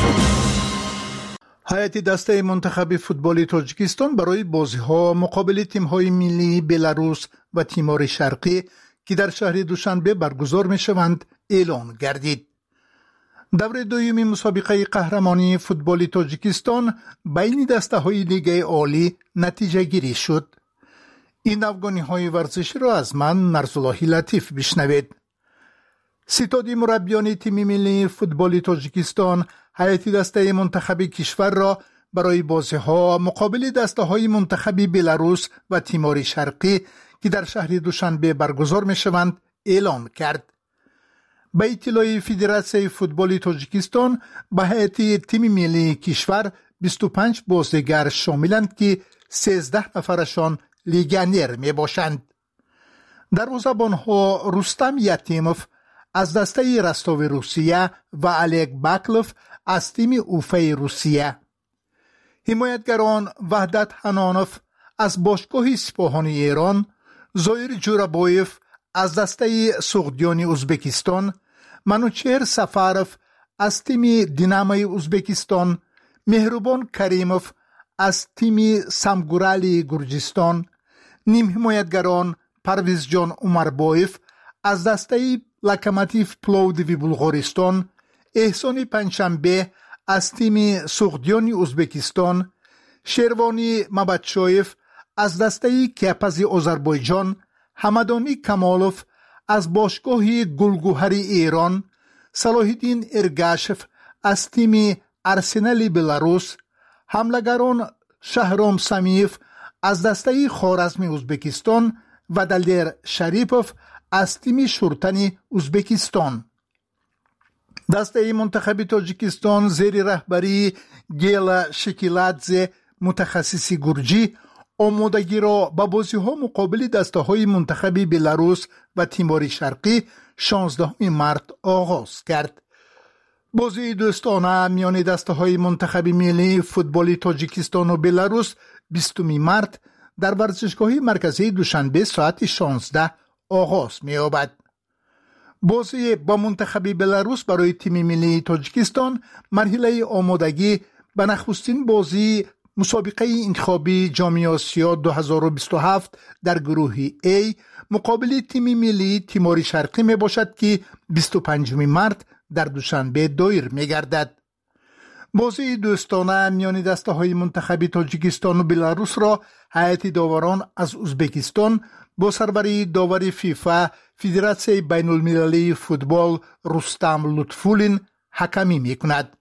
هیئت دسته منتخب فوتبال تاجیکستان برای بازی‌ها مقابل تیم‌های ملی بلاروس و تیمور شرقی که در شهر دوشنبه برگزار می‌شوند اعلام گردید. دور دوم مسابقه قهرمانی فوتبال تاجیکستان بین دسته‌های لیگ عالی نتیجه گیری شد. این افغانی‌های ورزشی را از من مرزالله لطیف بشنوید. ستاد مربیان تیم ملی فوتبال تاجیکستان هیئت دسته منتخب کشور را برای بازی‌ها مقابل دسته‌های منتخب بلاروس و تیمور شرقی که در شهر دوشنبه برگزار می‌شوند اعلام کرد. به اطلاع فدراسیون فوتبال تاجیکستان به هیئت تیم ملی کشور 25 بازیگر شاملند که 13 نفرشان لیگانر میباشند. دروازه‌بان‌ها رستم یتیموف از دسته رستاو روسیه و الگ باکلوف از تیم اوفه روسیه، حمایتگران وحدت حنانوف از باشگاه سپاهان ایران، زایر جورابویف از دسته سغدیان ازبکستان، منوچهر سفاروف از تیم دینامای ازبکستان، مهربان کریموف از تیم سمگورالی گرجستان، نیم حمایتگران پرویز جان عمربایف از دسته لوکوموتیو پلوودیو بلغارستان، احسان پنجشنبه از تیم سغدیان ازبکستان، شیروانی مبدشایف از دسته کپز آذربایجان، حمدانی کمالوف از باشگاه گلگوهری ایران، صلاح‌الدین ارگاشف از تیم ارسنال بلاروس، حملگران شهرام سمیف از دسته خوارزم ازبکستان و دلیر شریپوف از تیم شورتن ازبکستان. دسته منتخب تاجیکستان زیر رهبری گیلا شکیلادزه متخصص گرجی آمادگی را به بازی‌ها مقابل دسته‌های منتخب بلاروس و تیمور شرقی 16 مارس آغاز کرد. بازی دوستانه میان دسته‌های منتخب ملی فوتبال تاجیکستان و بلاروس 20 مارس در ورزشگاه مرکزی دوشنبه ساعت 16 آغاز می‌یابد. بازی با منتخب بلاروس برای تیم ملی تاجیکستان مرحله آمادگی به نخستین بازی مسابقه انتخابی جام آسیا 2027 در گروه A مقابل تیم ملی تیمور شرقی می باشد که 25 مارس در دوشنبه دایر می گردد. بازی دوستانه میان دسته‌های منتخب تاجیکستان و بلاروس را هیئت داوران از ازبکستان با سربری داور فیفا فدراسیون بین المللی فوتبال رستم لطفولین حکمی میکند.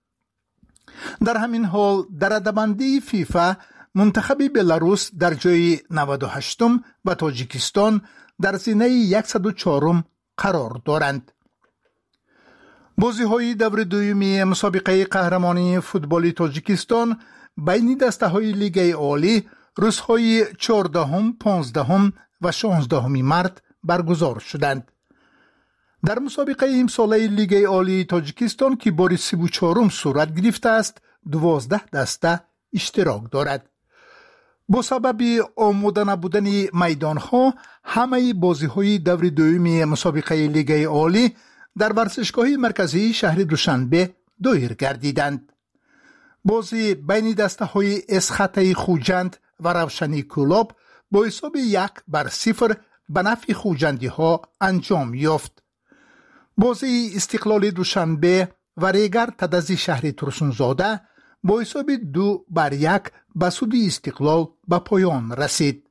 در همین حال در رده‌بندی فیفا منتخب بلاروس در جای 98 و تاجیکستان در زینه 104 قرار دارند. بازی‌های دور دومی مسابقه قهرمانی فوتبال تاجیکستان بین دسته‌های لیگ عالی روزهای 14، 15 و 16 مارس برگزار شدند. در مسابقه امساله لیگ عالی تاجیکستان که بار 34 صورت گرفته است 12 دسته اشتراک دارد. با سبب آماده نبودن میدان‌ها همه بازی‌های دور دومی مسابقه لیگ عالی در ورزشگاه مرکزی شهر دوشنبه دایر گردیدند. بازی بین دسته‌های اسخطه خوجند و روشنی کلاب با حساب 1-0 به نفع خوجندی‌ها انجام یافت. بازی استقلال دوشنبه و ریگر تدزی شهر ترسونزاده با حساب 2-1 به سود استقلال به پایان رسید.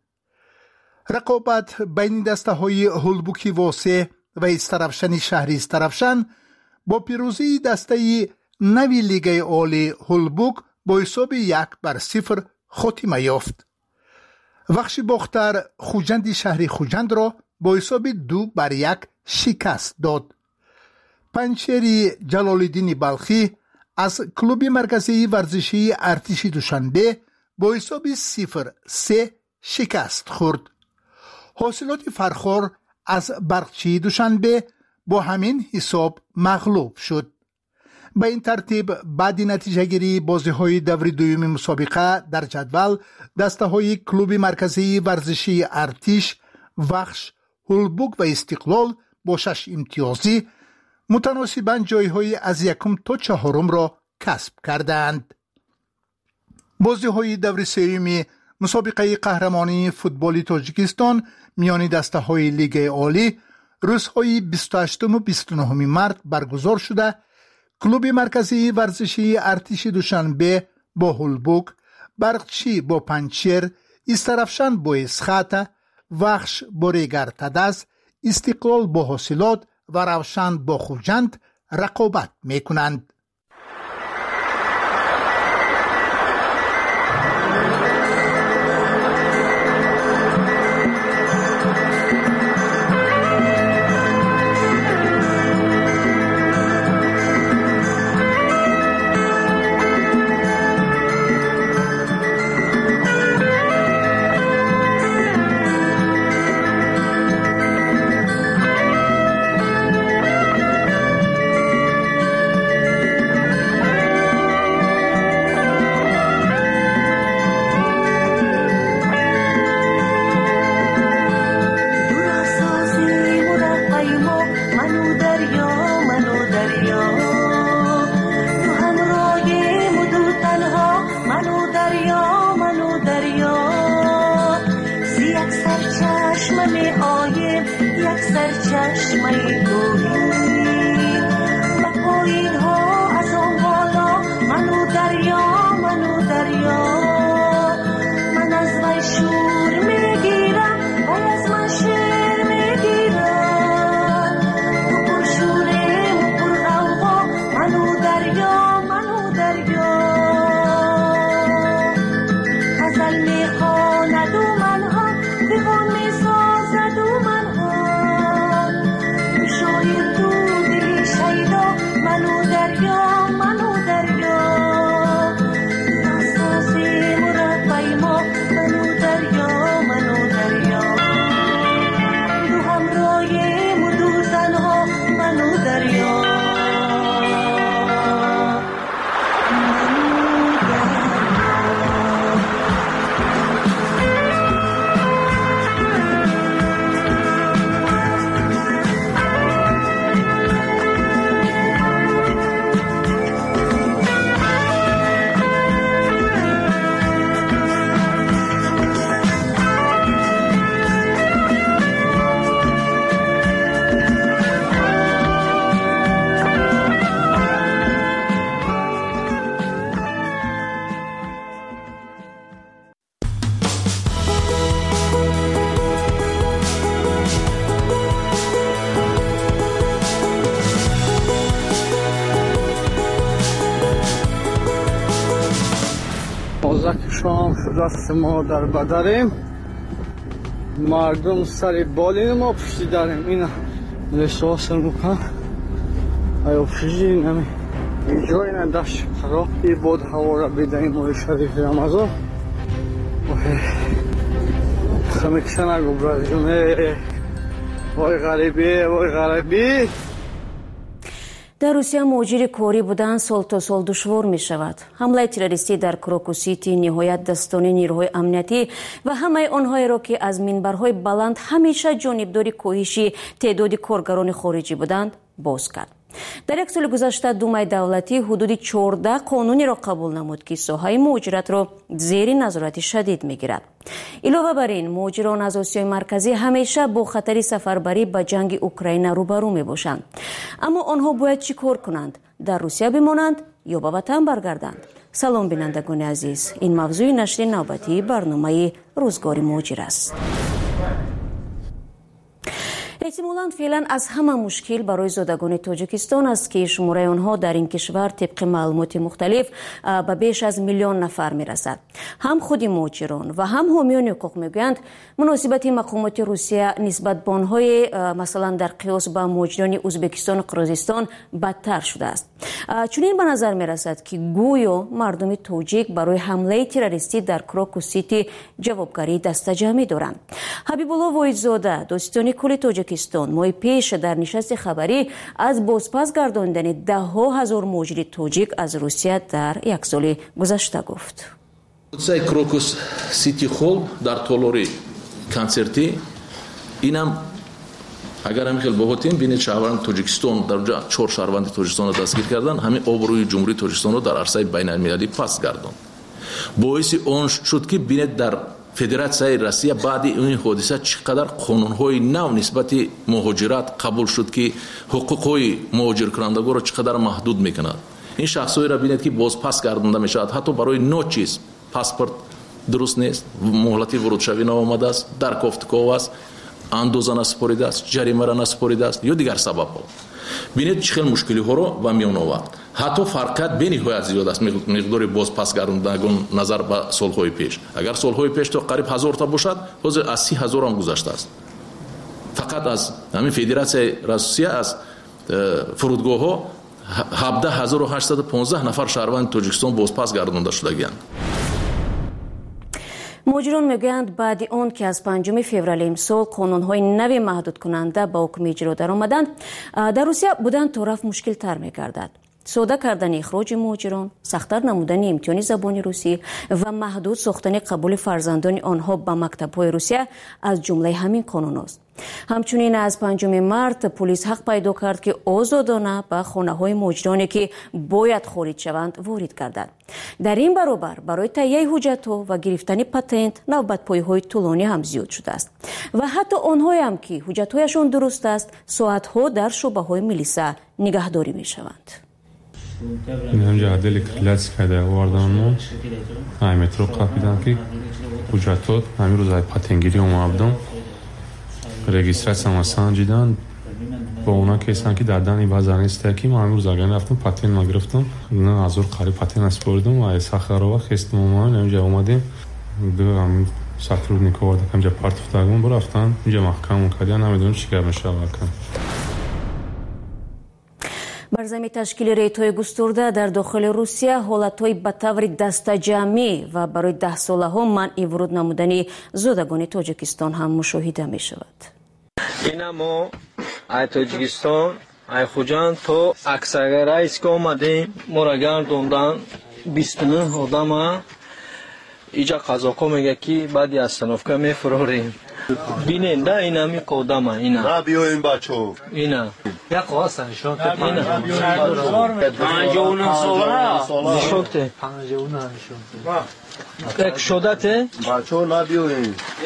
رقابت بین دسته‌های هلبوکی واسه و استرفشن شهر استرفشن با پیروزی دسته نوی لیگ عالی هلبوک با حساب 1-0 خاتمه یافت. وخش باختر خوجند شهر خوجند را با حساب 2-1 شکست داد. پنچری جلال‌الدین بلخی از کلوب مرکزی ورزشی ارتش دوشنبه با حساب 0-3 شکست خورد. حاصلات فرخار از برقچی دوشنبه با همین حساب مغلوب شد. به این ترتیب بعد نتیجه گیری بازی‌های دور دوم مسابقه در جدول دسته‌های کلوب مرکزی ورزشی ارتش، وخش، هلبوک و استقلال با 6 امتیازی متناسباً جایهای از 1 تا 4 را کسب کردند. بازی‌های دور سوم مسابقه قهرمانی فوتبال تاجیکستان میان دسته‌های لیگ عالی روزهای 28 و 29 مارس برگزار شده. کلوب مرکزی ورزشی ارتش دوشنبه با هلبوک، برقچی با پنچر، استرفشن با اسخاته، وخش با ریگر تدز، استقلال با حاصلات و روشن با خوجند رقابت میکنند. دریا شام دست ما در بدریم مردم سر بالین ما پشتی داریم اینا لسواسل مکن ایو پشتی نمی اینجا اینا داشت خراب ای بود هوا را بدهیم و شریف رمضان خمیکسن اگو برازیمه وای غریبی дар Русия муҳоҷири корӣ будан сол то сол душвор мешавад. ҳамлаи террористӣ дар Крокус-Сити ниҳоят дастонии нирӯҳои амниятӣ ва ҳамаи онҳоеро ки аз минбарҳои баланд ҳамеша ҷонибдори коҳиши теъдоди коргарони хориҷӣ буданд боз кард. дар як соли гузашта думаи давлатӣ ҳудуди 14 қонунеро қабул намуд ки соҳаи муҳоҷиратро зери назорати шадид мегирад. илова бар ин муҳоҷирон аз осиёи марказӣ ҳамеша бо хатари сафарбарӣ ба ҷанги Украина рӯбарӯ мебошанд. аммо онҳо бояд чӣ кор кунанд? дар Русия бимонанд ё ба ватан баргарданд? салом бинандагони азиз, ин мавзӯи нашри навбатии барномаи рӯзгори муҳоҷир аст. эҳтимолан феълан аз ҳама мушкил барои зодагони Тоҷикистон аст ки шумораи онҳо дар ин кишвар тибқи маълумоти мухталиф ба беш аз 1 миллион нафар мерасад. ҳам худи муҳоҷирон ва ҳам ҳомиёни ҳуқуқ мегӯянд муносибати мақомоти Русия нисбат ба онҳои масалан дар қиёс ба муҳоҷирони Ӯзбекистону Қирғизистон бадтар шудааст. чунин ба назар мерасад ки гӯё мардуми тоҷик барои ҳамлаи террористӣ дар Крокус-Сити ҷавобгарии дастаҷамъӣ доранд. ҳабибулло воҳидзода достиёни кулли Тоҷикистон моҳи пеш дар нишасти хабарӣ аз бозпас гардонидани даҳҳо ҳазор муҳоҷири тоҷик аз Русия дар як соли гузашта гуфт. ҳодисаи Крокус-Сити холл дар толори консерти инам агар ҳамин хел боҳотем бинед шаҳрванди Тоҷикистон дар ҷо 4 шаҳрванди Тоҷикистонро дастгир кардан ҳамин обрӯи ҷумҳурии Тоҷикистонро дар арсаи байналмилалӣ паст гардонд. боиси он шуд ки бинед дар Федератсияи Россия баъди ин ҳодиса чӣ қадар қонунҳои нав нисбати муҳоҷират қабул шуд ки ҳуқуқҳои муҳоҷиркунандагонро чӣ қадар маҳдуд мекунад. ин шахсҳоеро бинед ки бозпас гардонда мешавад. ҳатто барои ночиз паспорт дуруст нест, муҳлати вурудшавӣ наомадааст, даркофтиков аст, андоза насупоридааст, ҷаримара насупоридааст ё дигар сабабҳо. бинед чӣ хел мушкилиҳоро ба миён овард. ҳатто фарқият бениҳоят зиёд аст миқдори бозпас гардондагон назар ба солҳои пеш. агар солҳои пеш то қариб 1000 та бошад, ҳозир аз 30,000 ҳам гузаштааст. фақат аз ҳамин Федератсияи Россия аз фурудгоҳҳо 17815 нафар шаҳрванди Тоҷикистон бозпас гардонда шудагиянд. муҳоҷирон мегӯянд баъди он ки аз 5 феврали имсол қонунҳои нави маҳдудкунанда ба ҳукми иҷро даромаданд, дар Русия будан то рафт мушкилтар мегардад. сода кардани ихроҷи муҳоҷирон, сахттар намудани имтиҳони забони русӣ ва маҳдуд сохтани қабули фарзандони онҳо ба мактабҳои Русия аз ҷумлаи ҳамин қонуност. ҳамчунин аз 5 март пулис ҳақ пайдо кард ки озодона ба хонаҳои муҳоҷироне ки бояд хориҷ шаванд ворид гардад. дар ин баробар барои таҳияи ҳуҷҷатҳо ва гирифтани патент навбатпойиҳои тӯлонӣ ҳам зиёд шудааст ва ҳатто онҳоям ки ҳуҷҷатҳояшон дуруст аст соатҳо дар шӯъбаҳои милиса нигаҳдорӣ мешаванд. اینجا عدل کلاس کرده واردانمون های مترو قاپیدن که حجتات همین روز های پاتنگیری اومدم رجیستراسیون آسان جدان با اونا کسانی که دادن این بازار نیست که ما همین روز اگر رفتم پاتن نگرفتم نه ازور قریب پاتن اسپردم و سخروا خستم ما اینجا اومدیم دو همین ساترود نیکوارد که اینجا پارت فتاگم برفتن اینجا محکم کردن نمیدونم چیکار میشه واقعا. бар замми ташкили рейтҳои густурда дар дохили Русия ҳолатҳои ба таври дастаҷамъӣ ва барои 10 солаҳо манъи вуруд намудани зодагони Тоҷикистон ҳам мушоҳида мешавад. ина мо ай Тоҷикистон ай хуҷанд то аксария раис ки омадем мора гардондан 29 одама иҷа қазоқо мега ки баъди остановка мефурорем. бинен да ина ми қодама ина на биёин бачо ина як қоса нишон те ина 59 сола нишон те 59 нишон те як шода те бачо на биёин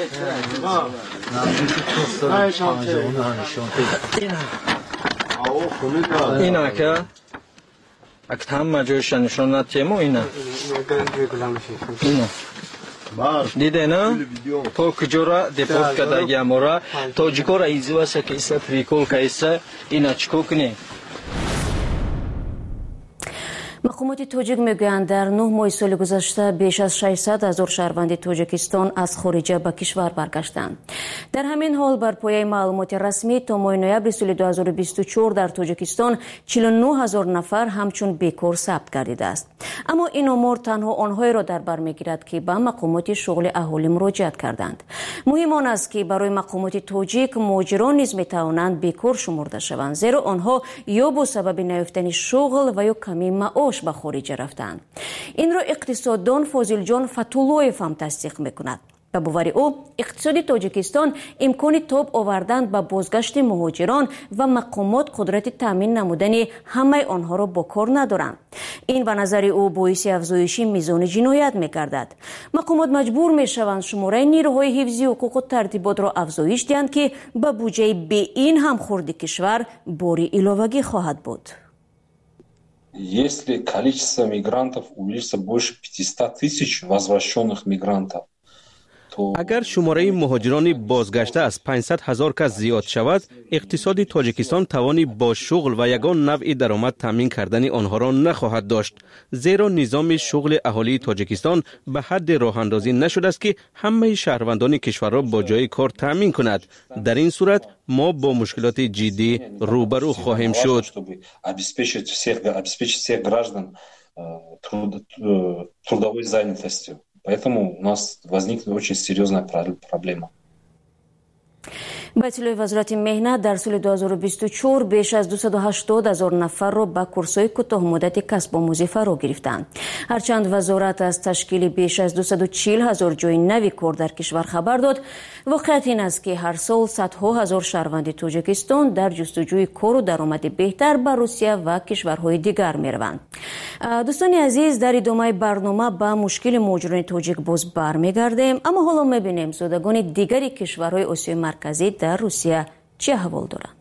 ина ка ак ҳама ҷойша нишон натемо ина ина دیده نه تو کجورا دپورت کردگی امورا توجیکورا ایزواسه که ایسا پریکول که ایسا اینا چکو کنی. мақомоти тоҷик мегӯянд дар 9 моҳи соли гузашта беш аз 600 000 шаҳрванди тоҷикистон аз хориҷа ба кишвар баргаштанд. дар ҳамин ҳол бар пояи маълумоти расмӣ то моҳи ноябри соли 2024 дар тоҷикистон 49 000 нафар ҳамчун бекор сабт гардидааст. аммо ин омор танҳо онҳоеро дар бар мегирад ки ба мақомоти шуғли аҳолӣ муроҷиат карданд. муҳим он аст ки барои мақомоти тоҷик муҳоҷирон низ метавонанд бекор шумурда шаванд, зеро онҳо ё бо сабаби наёфтани шуғл ва ё камӣ маош ба хориҷа рафтанд. инро иқтисоддон Фозилҷон Фатуллоев ҳам тасдиқ мекунад. ба бовари ӯ иқтисоди тоҷикистон имкони тоб овардан ба бозгашти муҳоҷирон ва мақомот қудрати таъмин намудани ҳамаи онҳоро бо кор надоранд. ин ба назари ӯ боиси афзоиши мизони ҷиноят мегардад. мақомот маҷбур мешаванд шумораи нирӯҳои ҳифзи ҳуқуқу тартиботро афзоиш диҳанд ки ба буҷаи беин ҳамхурди кишвар бори иловагӣ хоҳад буд. Если количество мигрантов увеличится больше 500 000 возвращенных мигрантов, агар шумораи муҳоҷирони бозгашта аз 500 000 кас зиёд шавад, иқтисоди тоҷикистон тавони бо шуғл ва ягон навъи даромад таъмин кардани онҳоро нахоҳад дошт, зеро низоми шуғли аҳолии тоҷикистон ба ҳадде роҳандозӣ нашудааст ки ҳамаи шаҳрвандони кишварро бо ҷойи кор таъмин кунад. дар ин сурат мо бо мушкилоти ҷиддӣ рӯбарӯ хоҳем шуд. обеспечить всех граждан трудовой занятостью. Поэтому у нас возникнет очень серьезная проблема. ба иттилои вазорати меҳнат дар соли 2024 беш аз 280 000 нафарро ба курсҳои кӯтоҳмуддати касбомӯзӣ фаро гирифтанд. ҳарчанд вазорат аз ташкили беш аз 240 000 ҷойи нави кор дар кишвар хабар дод, воқеият ин аст ки ҳар сол садҳо ҳазор шаҳрванди тоҷикистон дар ҷустуҷӯи кору даромади беҳтар ба Русия ва кишварҳои дигар мераванд. дӯстони азиз, дар идомаи барнома ба мушкили муҳоҷирони тоҷик боз бармегардем, аммо ҳоло мебинем зодагони дигари кишварҳои Осиёи марказӣ дар Русия чӣ аҳвол доранд.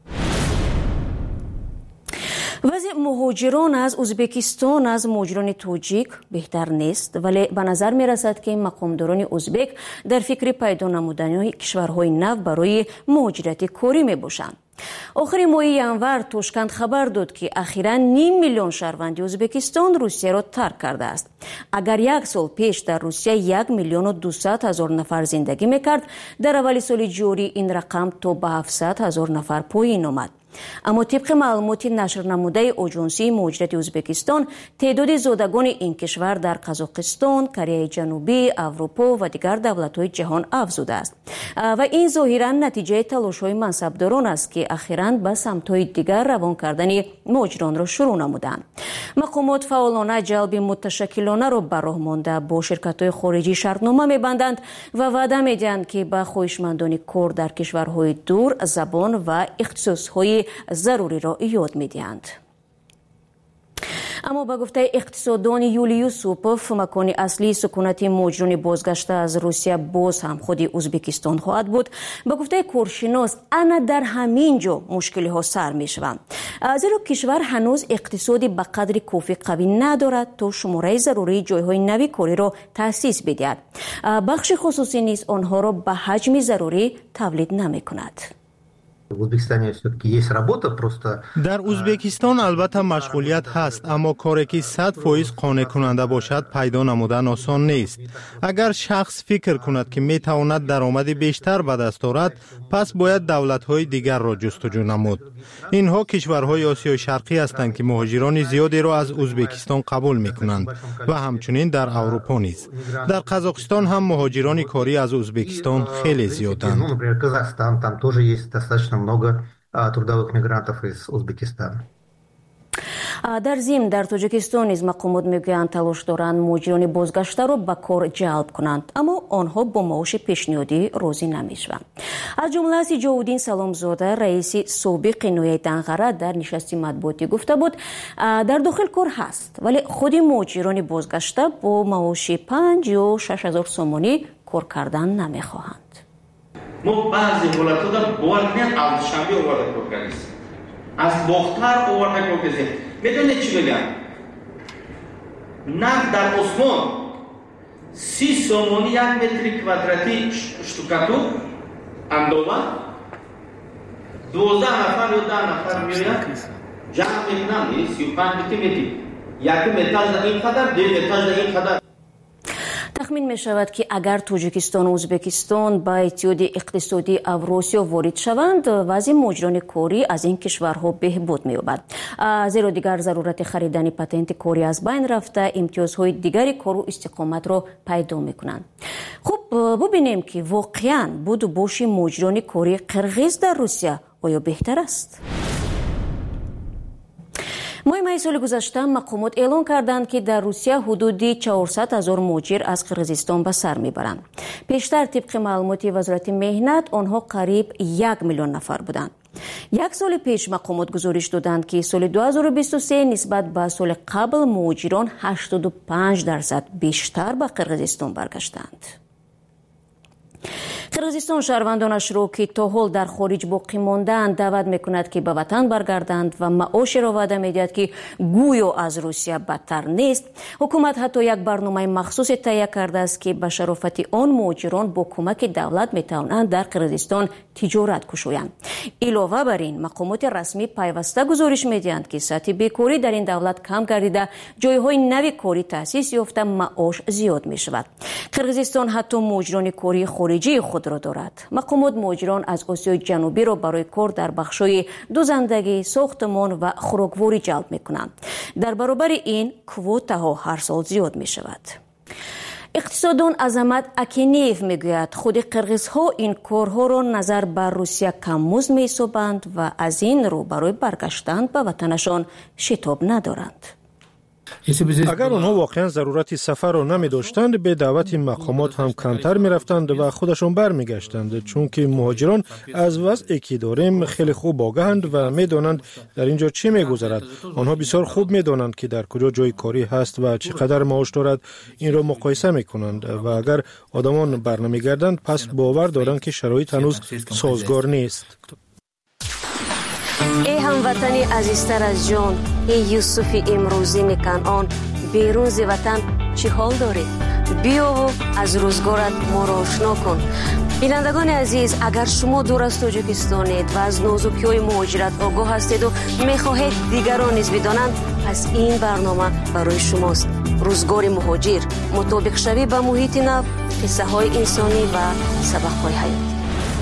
вазъи муҳоҷирон аз Ӯзбекистон аз муҳоҷирони тоҷик беҳтар нест, вале ба назар мерасад ки мақомдорони ӯзбек дар фикри пайдо намудани кишварҳои нав барои муҳоҷирати корӣ мебошанд. охири моҳи январ Тошканд хабар дод ки ахиран 5 миллион шаҳрванди Ӯзбекистон Русияро тарк кардааст. агар як сол пеш дар Русия 1 миллиону 200 000 нафар зиндагӣ мекард, дар аввали соли ҷорӣ ин рақам то ба 700 000 нафар поин омад. аммо тибқи маълумоти нашр намудаи оҷонсии муҳоҷирати Ӯзбекистон, теъдоди зодагони ин кишвар дар Қазоқистон, Кореяи Ҷанубӣ, Аврупо ва дигар давлатҳои ҷаҳон афзудааст. ва ин зоҳиран натиҷаи талошҳои мансабдорон аст ки ахиран ба самтҳои дигар равон кардани муҳоҷиронро шурӯъ намуданд. мақомот фаъолона ҷалби муташаккилонаро ба роҳ монда бо ширкатҳои хориҷӣ шартнома мебанданд ва ваъда медиҳанд ки ба хоҳишмандони кор дар кишварҳои дур забон ва ихтисосҳои заруриро ёд медиҳанд. аммо ба гуфтаи иқтисоддони Юлий Юсупов, макони аслии сукунати муҳоҷирони бозгашта аз Русия боз ҳам худи Ӯзбекистон хоҳад буд. ба гуфтаи коршинос, ана дар ҳамин ҷо мушкилиҳо сар мешаванд, зеро кишвар ҳанӯз иқтисоди ба қадри кофӣ қавӣ надорад то шумораи зарурии ҷойҳои нави кориро таъсис бидиҳад. бахши хусусӣ низ онҳоро ба ҳаҷми зарурӣ тавлид намекунад. В Узбекистане все-таки есть работа, просто... дар Узбекистон албатта машғулият ҳаст, аммо коре ки 100% қонеъкунанда бошад пайдо намудан осон нест. агар шахс фикр кунад ки метавонад даромади бештар ба даст орад, пас бояд давлатҳои дигарро ҷустуҷӯ намуд. инҳо кишварҳои Осиёи Шарқӣ ҳастанд ки муҳоҷирони зиёдеро аз Узбекистон қабул мекунанд ва ҳамчунин дар Аврупо низ. дар Қазоқистон ҳам муҳоҷирони корӣ аз Узбекистон хеле зиёданд. Например, Казахстан, там тоже есть достаточно много трудовых мигрантов из Узбекистана. дар зим дар тоҷикистон низ мақомот мегӯянд талош доранд муҳоҷирони бозгаштаро ба кор ҷалб кунанд, аммо онҳо бо маоши пешниҳодӣ розӣ намешаванд. аз ҷумла Сиҷоуддин Саломзода, раиси собиқи ноҳияи Данғара, дар нишасти матбуотӣ гуфта буд, дар дохил кор ҳаст, вале худи муҳоҷирони бозгашта бо маоши 5 ё 6 000 сомонӣ кор кардан намехоҳанд. мо баъзе ҳолатҳода бовар мекунем авдушанбе оварда кор кардем, аз бохтар оварда кор кардем. медонед чӣ мегӯям? нақ дар осмон 30 сомонӣ 1 метри квадрати штукатур андова 12 нафар ё 10 нафар меоянд ҷамъ мекунанд 35 метр یکی متاج اینقدر دی متاج اینقدر. تخمین می شود که اگر تاجیکستان و ازبکستان با اتحاد اقتصادی اوراسیا وارد شوند وضع مهاجران کاری از این کشورها بهبود می یابد، زیرا دیگر ضرورت خریدن پتنت کاری از بین رفته امتیازهای دیگری کار و استقامت را پیدا می کنند. خب ببینیم که واقعا بود و باش مهاجران کاری قرغیز در روسیه آیا بهتر است؟ ماه سال گذشته مقامات اعلام کردند که در روسیه حدود 400,000 مهاجر از قرغیزستان به سر میبرند. پیشتر طبق معلومات وزارت مهنت آنها قریب 1 میلیون نفر بودند. یک سال پیش مقامات گزارش دادند که سال 2023 نسبت به سال قبل مهاجران 85% بیشتر به قرغیزستان برگشتند. قرغیزستان شهروندانش را که تا حال در خارج باقی مانده‌اند دعوت میکند که به وطن برگردند و معاش را وعده میدهد که گویا از روسیه بدتر نیست. حکومت حتی یک برنامه مخصوص تهیه کرده است که به شرافت آن مهاجران با کمک دولت میتوانند در قرغیزستان تجارت گشایند. علاوه بر این مقامات رسمی پیوسته گزارش میدهند که سطح بیکاری در این دولت کم گردیده، جایهای نوی کاری تأسیس یافته، معاش زیاد میشود. قرغیزستان حتی مهاجران کاری خارجی خود را دارد. مقامات مهاجران از آسیای جنوبی را برای کار در بخش‌های دوزندگی، ساختمان و خوراکواری جلب می‌کنند. در برابر این کوتاها هر سال زیاد می‌شود. اقتصاددان عظمت اکینیف میگوید خود قرغیزها این کارها را نظر بر روسیه کم‌مزد می‌حسابند و از این رو برای برگشتن به وطنشان شتاب ندارند. اگر آنها واقعا ضرورت سفر را نمی داشتند به دعوت مقامات هم کمتر می رفتند و خودشان برمی گشتند، چون که مهاجران از وضعی که داریم خیلی خوب آگاهند و می دانند در اینجا چه می گذرد. آنها بسیار خوب می دانند که در کجا جای کاری هست و چقدر معاش دارد. این را مقایسه می کنند و اگر آدمان برنمی گردند پس باور دارند که شرایط هنوز سازگار نیست. ای هموطنی عزیزتر از جان، ای یوسف امروزین کنعان، بیرون ز وطن چی حال داری؟ بیا و از روزگارت ما را آشنا کن. بینندگان عزیز، اگر شما دور از تاجیکستانید و از نازکی‌های مهاجرت آگاه هستید و می‌خواهید دیگران نیز بدانند، پس این برنامه برای شماست. روزگار مهاجر، مطابق شوی به محیط نو، قصه‌های انسانی و سبق‌های حیاتی.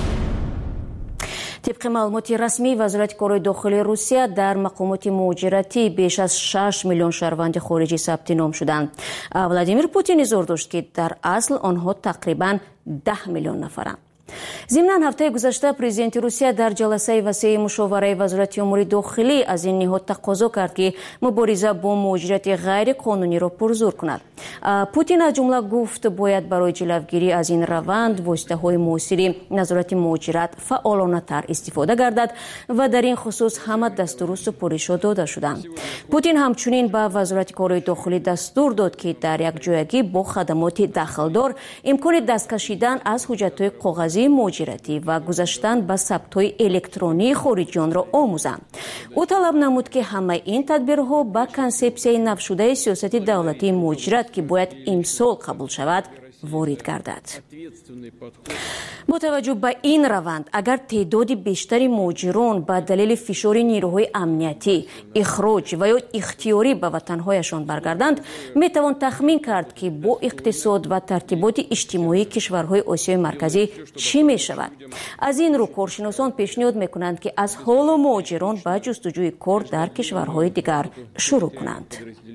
طبق معلومات رسمی وزارت کارهای داخلی روسیه در مقامات مهاجرتی بیش از 6 میلیون شهروند خارجی ثبت نام شدند. ولادیمیر پوتین اظهار داشت که در اصل آنها تقریباً 10 میلیون نفرند. ضمناً هفته گذشته پرزیدنت روسیه در جلسه وسیع مشاوره وزارت امور داخلی از این نهاد تقاضا کرد که مبارزه با مهاجرت غیر قانونی را پرزور کند. پوتین از جمله گفت باید برای جلوگیری از این روند واسطه‌های معاصر نظارت مهاجرت فعالانه‌تر استفاده گردد و در این خصوص همه دستور سپارش داده شدند. پوتین همچنین به وزارت کارهای داخلی دستور داد که در یک جایگی با خدمات داخلدار امکان دست کشیدن از حجت‌های کاغذی مهاجرتی و گذشتن به ثبت‌های الکترونی خارجیان را آموزند. او طلب نمود که همه این تدبیرها با کنسپسیای نوشده سیاست دولتی مهاجرت که باید امسال قبول شود وارد گردد. با توجه به این روند اگر تعداد بیشتری مهاجران به دلیل فشار نیروهای امنیتی اخراج و یا اختیاری به وطنهایشان برگردند، میتوان تخمین کرد که با اقتصاد و ترتیبات اجتماعی کشورهای آسیای مرکزی چی می شود. از این رو کارشناسان پیشنهاد میکنند که از حال مهاجران به جستجوی کار در کشورهای دیگر شروع کنند.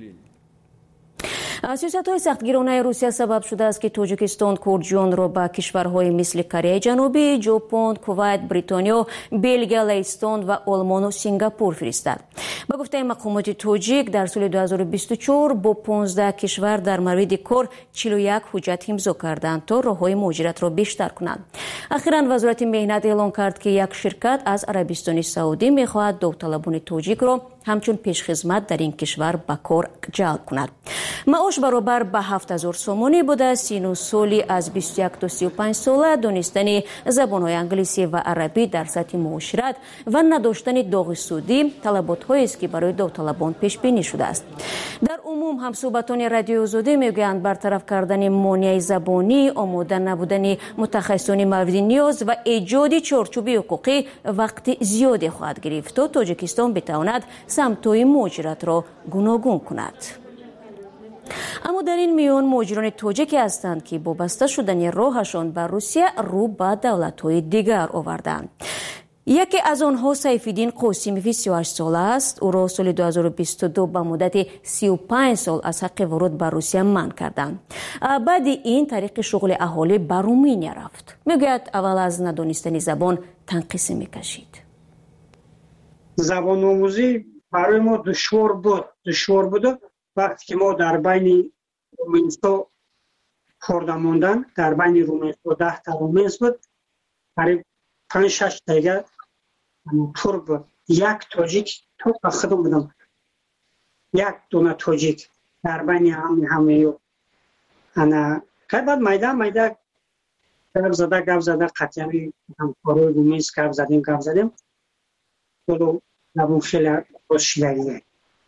سیاست‌های سختگیرانه روسیه سبب شده است که تاجیکستان کردجویان را به کشورهای مثل کره جنوبی، ژاپن، کویت، بریتانیا، بلژیک، لهستان و آلمان و سینگاپور فرستاد. به گفته مقامات تاجیک در سال 2024 با 15 کشور در مورد کار 41 حجت امضا کردند تا راه‌های مهاجرت را بیشتر کنند. اخیراً وزارت مهنت اعلام کرد که یک شرکت از عربستان سعودی می‌خواهد داوطلبان تاجیک را همچون پیشخدمت در این کشور به کار جلب کند. معاش برابر به 7000 سومانی بوده. سن و سالی از 21 تا 35 ساله، دانستن زبان‌های انگلیسی و عربی در سطح معاشرت و نداشتن داغ سودی طلبات‌هایی است که برای داوطلبان پیش بینی شده است. در عموم همصحبتان رادیو آزادی میگویند برطرف کردن مانع زبانی، آماده نبودن متخصصان مورد نیاز و ایجاد چارچوب حقوقی وقت زیادی خواهد گرفت تا تاجیکستان بتواند سمتای مهاجرت را گوناگون کند. اما در این میان مهاجران تاجیک هستند که با بسته شدن راهشان به روسیه رو به دولت‌های دیگر آوردند. یکی از آنها سیفالدین قاسمیوی 38 ساله است. او را سال 2022 به مدت 35 سال از حق ورود به روسیه منع کردند. بعد این طریق شغل اهالی به رومانیا رفت. میگوید اول از ندانستن زبان تنقیصی میکشید. زبان آموزی برای ما دشوار بود وقتی که ما در بین رومنستا خورده موندن، در بین رومنستا 10 تا رومنس بود، قریب 5-6 دیگه پر بود. یک تاجیک تو خودم بودم، یک دونه تاجیک در بین همه انا بعد میدان گپ زده قطعی همکارای رومنس گپ زدیم ولو نبود خیلی خوشیلیه.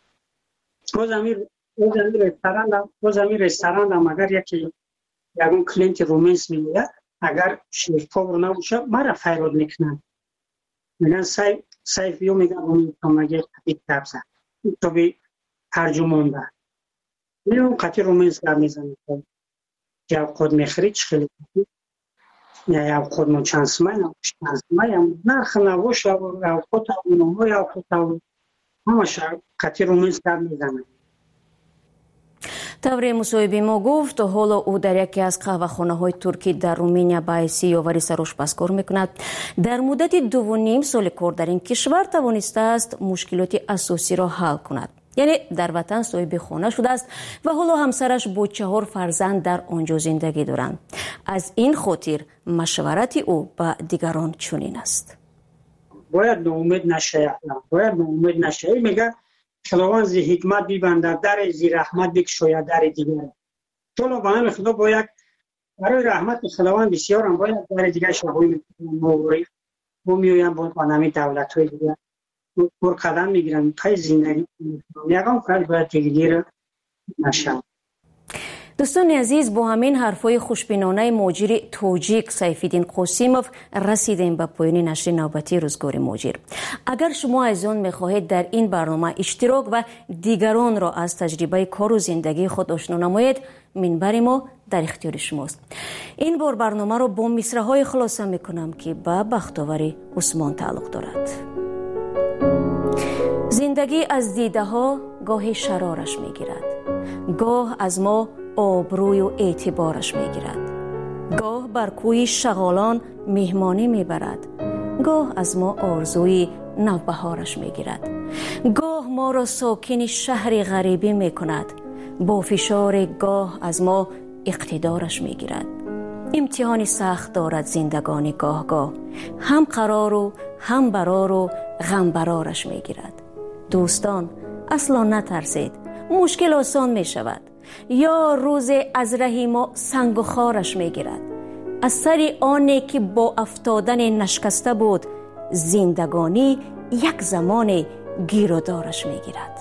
روزمی رستوران هم اگر یکون کلینت رومنس میگه اگر شیرپا نباشه مرا فیراد میکنن، میگن سیف بیو میگن اون تو مگه قطعی کبزن تو بی ترجمان ده میگن قطعی رومنس گر میزنی یا خود میخرید خیلی یا خود من چند سمای نرخ نباش یا خود اونمو یا خود همش قطعی رومنس گر میزنن. тавре мусоҳибаи мо гуфт ҳоло ӯ дар яке аз қаҳвахонаҳои туркӣ дар руминия ба ҳайси ёвари сарошпаз кор мекунад. дар муддати 2.5 соли кор дар ин кишвар тавонистааст мушкилоти асосиро ҳал кунад. яъне дар ватан соҳиби хона шудааст ва ҳоло ҳамсараш бо 4 фарзанд дар он ҷо зиндагӣ доранд. аз ин хотир машварати ӯ ба дигарон чунин аст. бояд ноумед нашаед мега خداوند زی حکمت بیبندد در زی رحمت بکشاید در دیگر. چون با همین خدا باید برای رحمت خداوند بسیار هم باید در دیگر شبایی موری و میویم باید بانمی دولت های دیگر بر قدم میگیرن پای زندگی یکم فرد باید دیگر نشم. دوستان عزیز با همین حرفای خوشبینانه مهاجر تاجیک سیفالدین قاسمیوف رسیدیم به پایان نشر نوبتی روزگار مهاجر. اگر شما عزیزان میخواهید در این برنامه اشتراک و دیگران را از تجربه کار و زندگی خود آشنا نمایید، منبر ما در اختیار شماست. این بار برنامه را با مصرعهای خلاصه میکنم که به بختاوری عثمان تعلق دارد. زندگی از دیده ها گاهی شرارش میگیرد، گاه از ما آبروی و اعتبارش میگیرد، گاه بر کوی شغالان مهمانی میبرد، گاه از ما آرزوی نوبهارش میگیرد، گاه ما را ساکن شهر غریبی میکند، با فشار گاه از ما اقتدارش میگیرد. امتحانی سخت دارد زندگانی گاه هم قرار و هم برار و غم برارش میگیرد. دوستان اصلا نترسید، مشکل آسان میشود. یا روز از راه ما سنگ و خارش میگیرد. از سر آنی که با افتادن نشکسته بود زندگانی یک زمان گیرودارش میگیرد.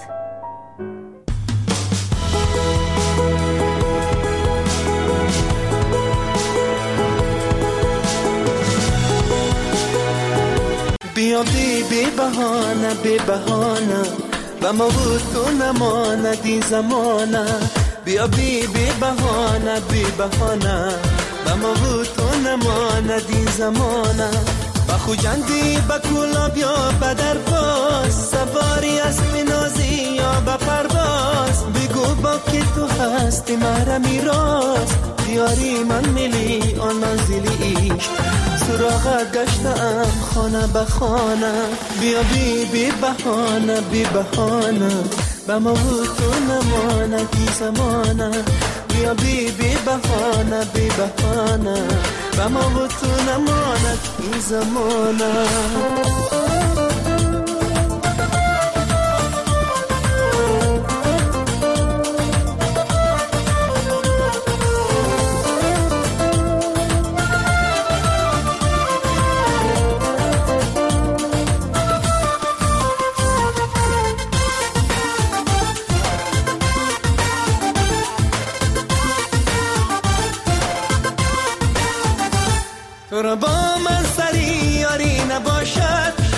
بیا بی بهانه و ما بود تو نماندی زمانه. بیا بی بهانه و ما بود تو نماندی زمانه. و خوجندی با کولا بیا بدر باز، سواری اسب نازی یا با پرواز. بگو با که تو هستی مرا میراز، دیاری من ملی آن منزلی عشق. سراغت گشتم خانه به خانه. بیا بی بهانه و ما بود تو نماندی زمانه. بیا بی بهانه و ما بود تو نماندی زمانه. تو را با من سری یاری نباشد،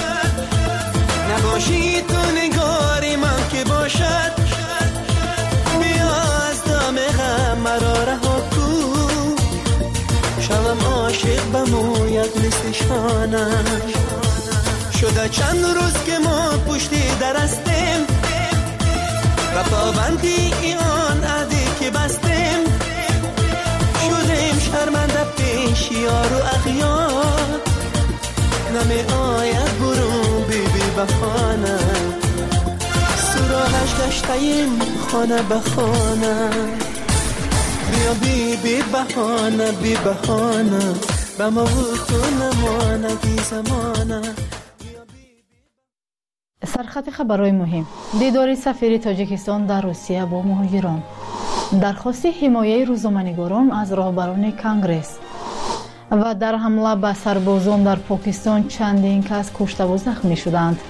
نماید مثلشانش. شده چند روز که ما پشتی در هستیم و پابندی آن عهدی که بستیم. شدیم شرمنده پیش یار و اغیار، نمی آید برون بی بخانه. سراغش گشتیم خانه به خانه. بیا بی بهانه بی بهانه، به ما و تو نماندی زمانه. سرخط خبرهای مهم: دیدار سفیر تاجیکستان در روسیه با مهاجران، درخواست حمایه روزنامه‌نگاران از راهبران کنگرس و در حمله به سربازان در پاکستان چندین کس کشته و زخمی شدند.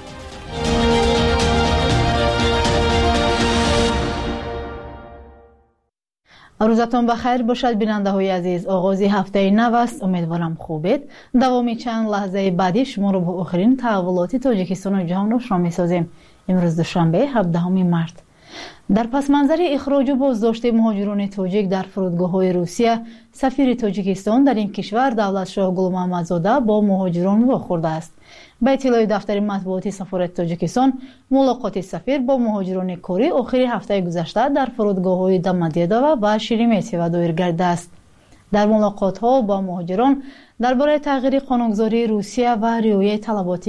روزتان بخیر باشد بیننده عزیز. آغاز هفته نو است، امیدوارم خوبید. دوامی چند لحظه بعدی شما رو با آخرین تحولات تاجیکستان و جهان آشنا می‌سازیم. امروز دوشنبه 17 مارت. در پس منظر اخراج و بازداشت مهاجران تاجیک در فرودگاه‌های روسیه، سفیر تاجیکستان در این کشور دولتشاه گل محمدزاده با مهاجران واخورده است. به اطلاع دفتر مطبوعاتی سفارت تاجیکستان، ملاقات سفیر با مهاجران کاری آخر هفته گذشته در فرودگاه‌های دامادیدوو و شیرمتیو دایر گردیده است. در ملاقات‌ها با مهاجران درباره تغییر قانونگذاری روسیه و رعایت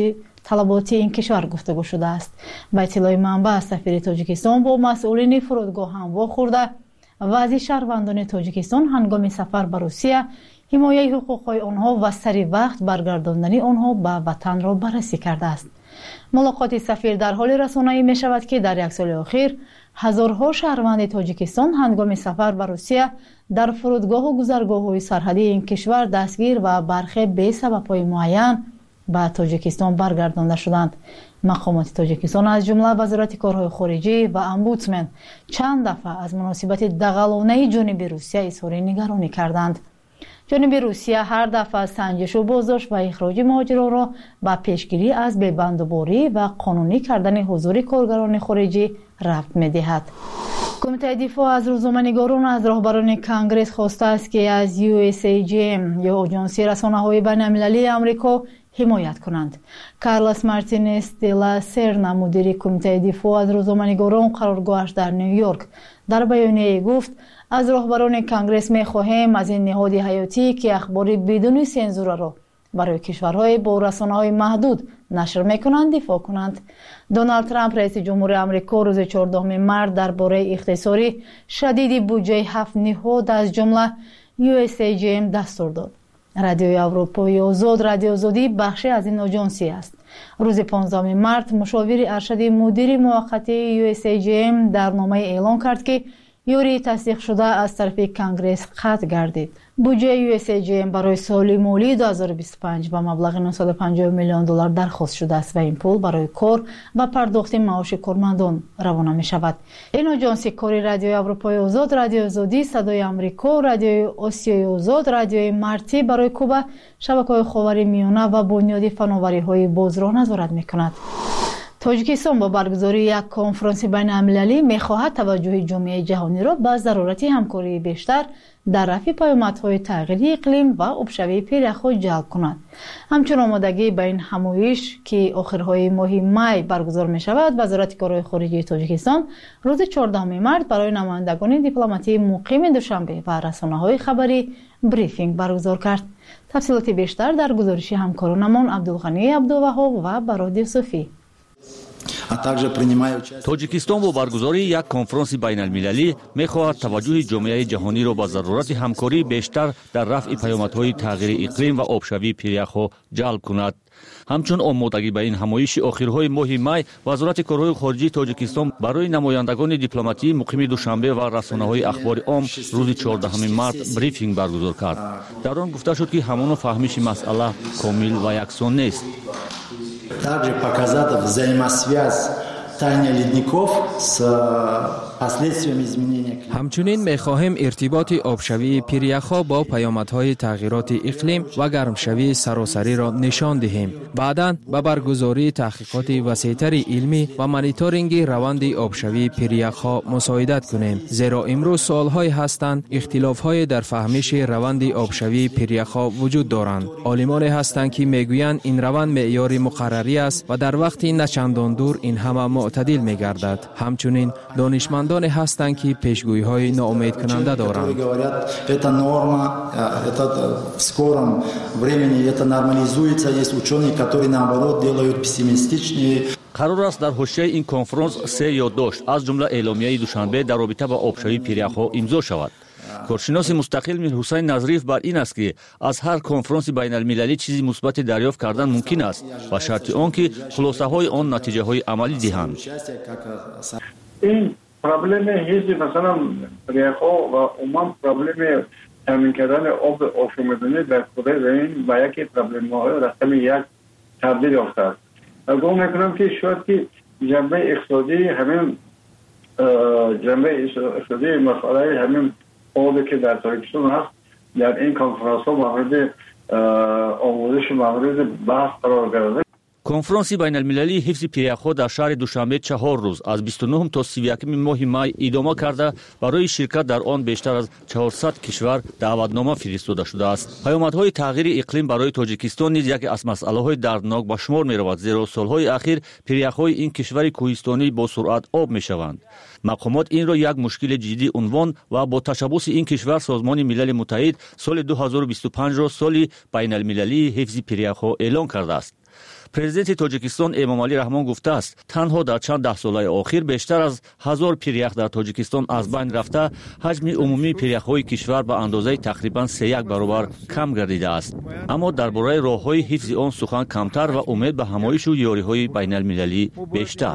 طلبات این کشور گفتگو شده است. به اطلاع منبع، سفیر تاجیکستان با مسئولین فرودگاه هم واخورده و از شهروندان تاجیکستان هنگام سفر به روسیه حمایت حقوق‌های آنها و سریع وقت برگرداندن آنها به وطن را بررسی کرده است. ملاقات سفیر در حال رسانه‌ای می شود که در یک سال اخیر هزارها شهروند تاجیکستان هنگام سفر به روسیه در فرودگاه و گذرگاه‌های سرحدی این کشور دستگیر و برخی به سبب‌های معین به تاجیکستان برگردانده شدند. مقامات تاجیکستان از جمله وزارت کارهای خارجی و امبودسمن چند دفعه از مناسبت دغلانه جانب روسیه اظهار نگرانی کردند. جانب روسیه هر دفعه سنجش و بازداشت و اخراج مهاجران را به پیشگیری از ببندوباری و قانونی کردن حضور کارگران خارجی ربط می‌دهد. کمیته دفاع از روزنامه‌نگاران از راهبران کنگرس خواسته است که از USAGM یا آژانس رسانه‌های بین‌المللی آمریکا حمایت کنند. کارلوس مارتینز دلا سرنا، مدیر کمیته دفاع از روزنامه‌نگاران قرارگاهش در نیویورک، در بیانیه گفت از راهبران کنگرس می‌خواهیم از این نهاد حیاتی که اخبار بدون سانسور را برای کشورهای با رسانه‌های محدود نشر می‌کنند دفاع کنند. دونالد ترامپ رئیس جمهور آمریکا روز 14 مارس درباره اختصار شدید بودجه 7 نهاد از جمله USAGM دستور داد. رادیوی اروپای آزاد، رادیو آزادی بخشی از این آژانسی است. روز 15 مارس مشاور ارشد مدیر موقتی USAGM در نامه اعلام کرد که یوری تصدیق شده از طرف کنگرس قطع گردید. بودجه USAGM برای سال مالی 2025 با مبلغ 950 میلیون دلار درخواست شده است و این پول برای کار و پرداخت معاش کارمندان روانه می شود. این آژانس کاری رادیوی اروپای آزاد، رادیو آزادی، صدای آمریکا، رادیوی آسیای آزاد، رادیوی مارتی برای کوبا، شبکه‌های خاورمیانه و بنیاد فناوری‌های باز را نظارت می‌کند. تاجیکستان با برگزاری یک کنفرانس بین‌المللی می‌خواهد توجه جامعه جهانی را به ضرورت همکاری بیشتر در رفع پیامدهای تغییر اقلیم و آبشوی پیرخو جلب کند. همچنین آمادگی به این همایش که آخرهای ماه می برگزار می‌شود، وزارت کارهای خارجی تاجیکستان روز 14 مارس برای نمایندگان دیپلماتی مقیم دوشنبه و رسانه‌های خبری بریفینگ برگزار کرد. تفصیلات بیشتر در گزارش همکارانمان عبدالغنی عبدالوهاب و برادر صوفی. тоҷикистон бо баргузории як конфронси байналмилалӣ мехоҳад таваҷҷӯҳи ҷомеаи ҷаҳониро ба зарурати ҳамкории бештар дар рафъи паёмадҳои тағйири иқлим ва обшавии пиряхҳо ҷалб кунад. ҳамчун омодагӣ ба ин ҳамоиши охирҳои моҳи май вазорати корҳои хориҷии тоҷикистон барои намояндагони дипломатии муқими душанбе ва расонаҳои ахбори ом рӯзи 14 март брифинг баргузор кард. дар он гуфта шуд ки ҳамону фаҳмиши масъала комил ва яксон нест. Также показать взаимосвязь таяния ледников с همچنین می‌خواهیم ارتباط آبشوی پیریخ‌ها با پیامدهای تغییرات اقلیم و گرمشوی سراسری را نشان دهیم. بعداً به برگزاری تحقیقات وسیع‌تر علمی و مانیتورینگ روند آبشوی پیریخ‌ها مساعدت کنیم، زیرا امروز سوال‌هایی هستند اختلاف‌های در فهمش روند آبشوی پیریخ‌ها وجود دارند. عالمانی هستند که میگویند این روند معیار مقرری است و در وقتی نچندان دور این همه معتدل می‌گردد. همچنین دانشمندان هستند که پیشگویی‌های ناامید کننده دارند. قرار است در حوشه‌ی این کنفرانس 3 یادداشت از جمله اعلامیه دوشنبه در رابطه با آبشوی پیریخ‌ها امضا شود. کارشناس مستقل میرحسین نظریف بر این است که از هر کنفرانس بین المللی چیزی مثبت دریافت کردن ممکن است و شرط آن که خلاصه‌های آن نتیجه‌های عملی دهند. این پرابلم هیچ مثلا پیریخ‌ها و عموما پرابلم تامین کردن آب آشامیدنی در کره زمین و یکی پرابلم‌های رقم یک تبدیل یافته است. گمان می‌کنم که شاید که جنبه اقتصادی همین مسئله همین آبی که در تاجیکستان هست در این کنفرانس‌ها مورد آموزش مورد بحث قرار گرفته. کنفرانس بین المللی حفظ پیریخ‌ها در شهر دوشنبه 4 روز از 29 تا 31 ماه می ادامه کرده برای شرکت در آن بیشتر از 400 کشور دعوتنامه فرستاده شده است. پیامدهای تغییر اقلیم برای تاجیکستان نیز یکی از مسئله‌های دردناک به شمار می‌رود، زیرا سال‌های اخیر پیریخ‌های این کشور کوهستانی با سرعت آب می‌شوند. مقامات این را یک مشکل جدی عنوان و با تشبث این کشور سازمان ملل متحد سال 2025 را سال بین المللی حفظ پیریخ‌ها اعلان کرده است. پرزیدنت تاجیکستان امام علی رحمان گفته است تنها در چند ده ساله اخیر بیشتر از 1000 پیریخ در تاجیکستان از بین رفته، حجم عمومی پیریخ‌های کشور به اندازه تقریباً 3 برابر کم گردیده است. اما درباره راه‌های حفظ آن سخن کمتر و امید به همایش و یاری‌های بین المللی بیشتر.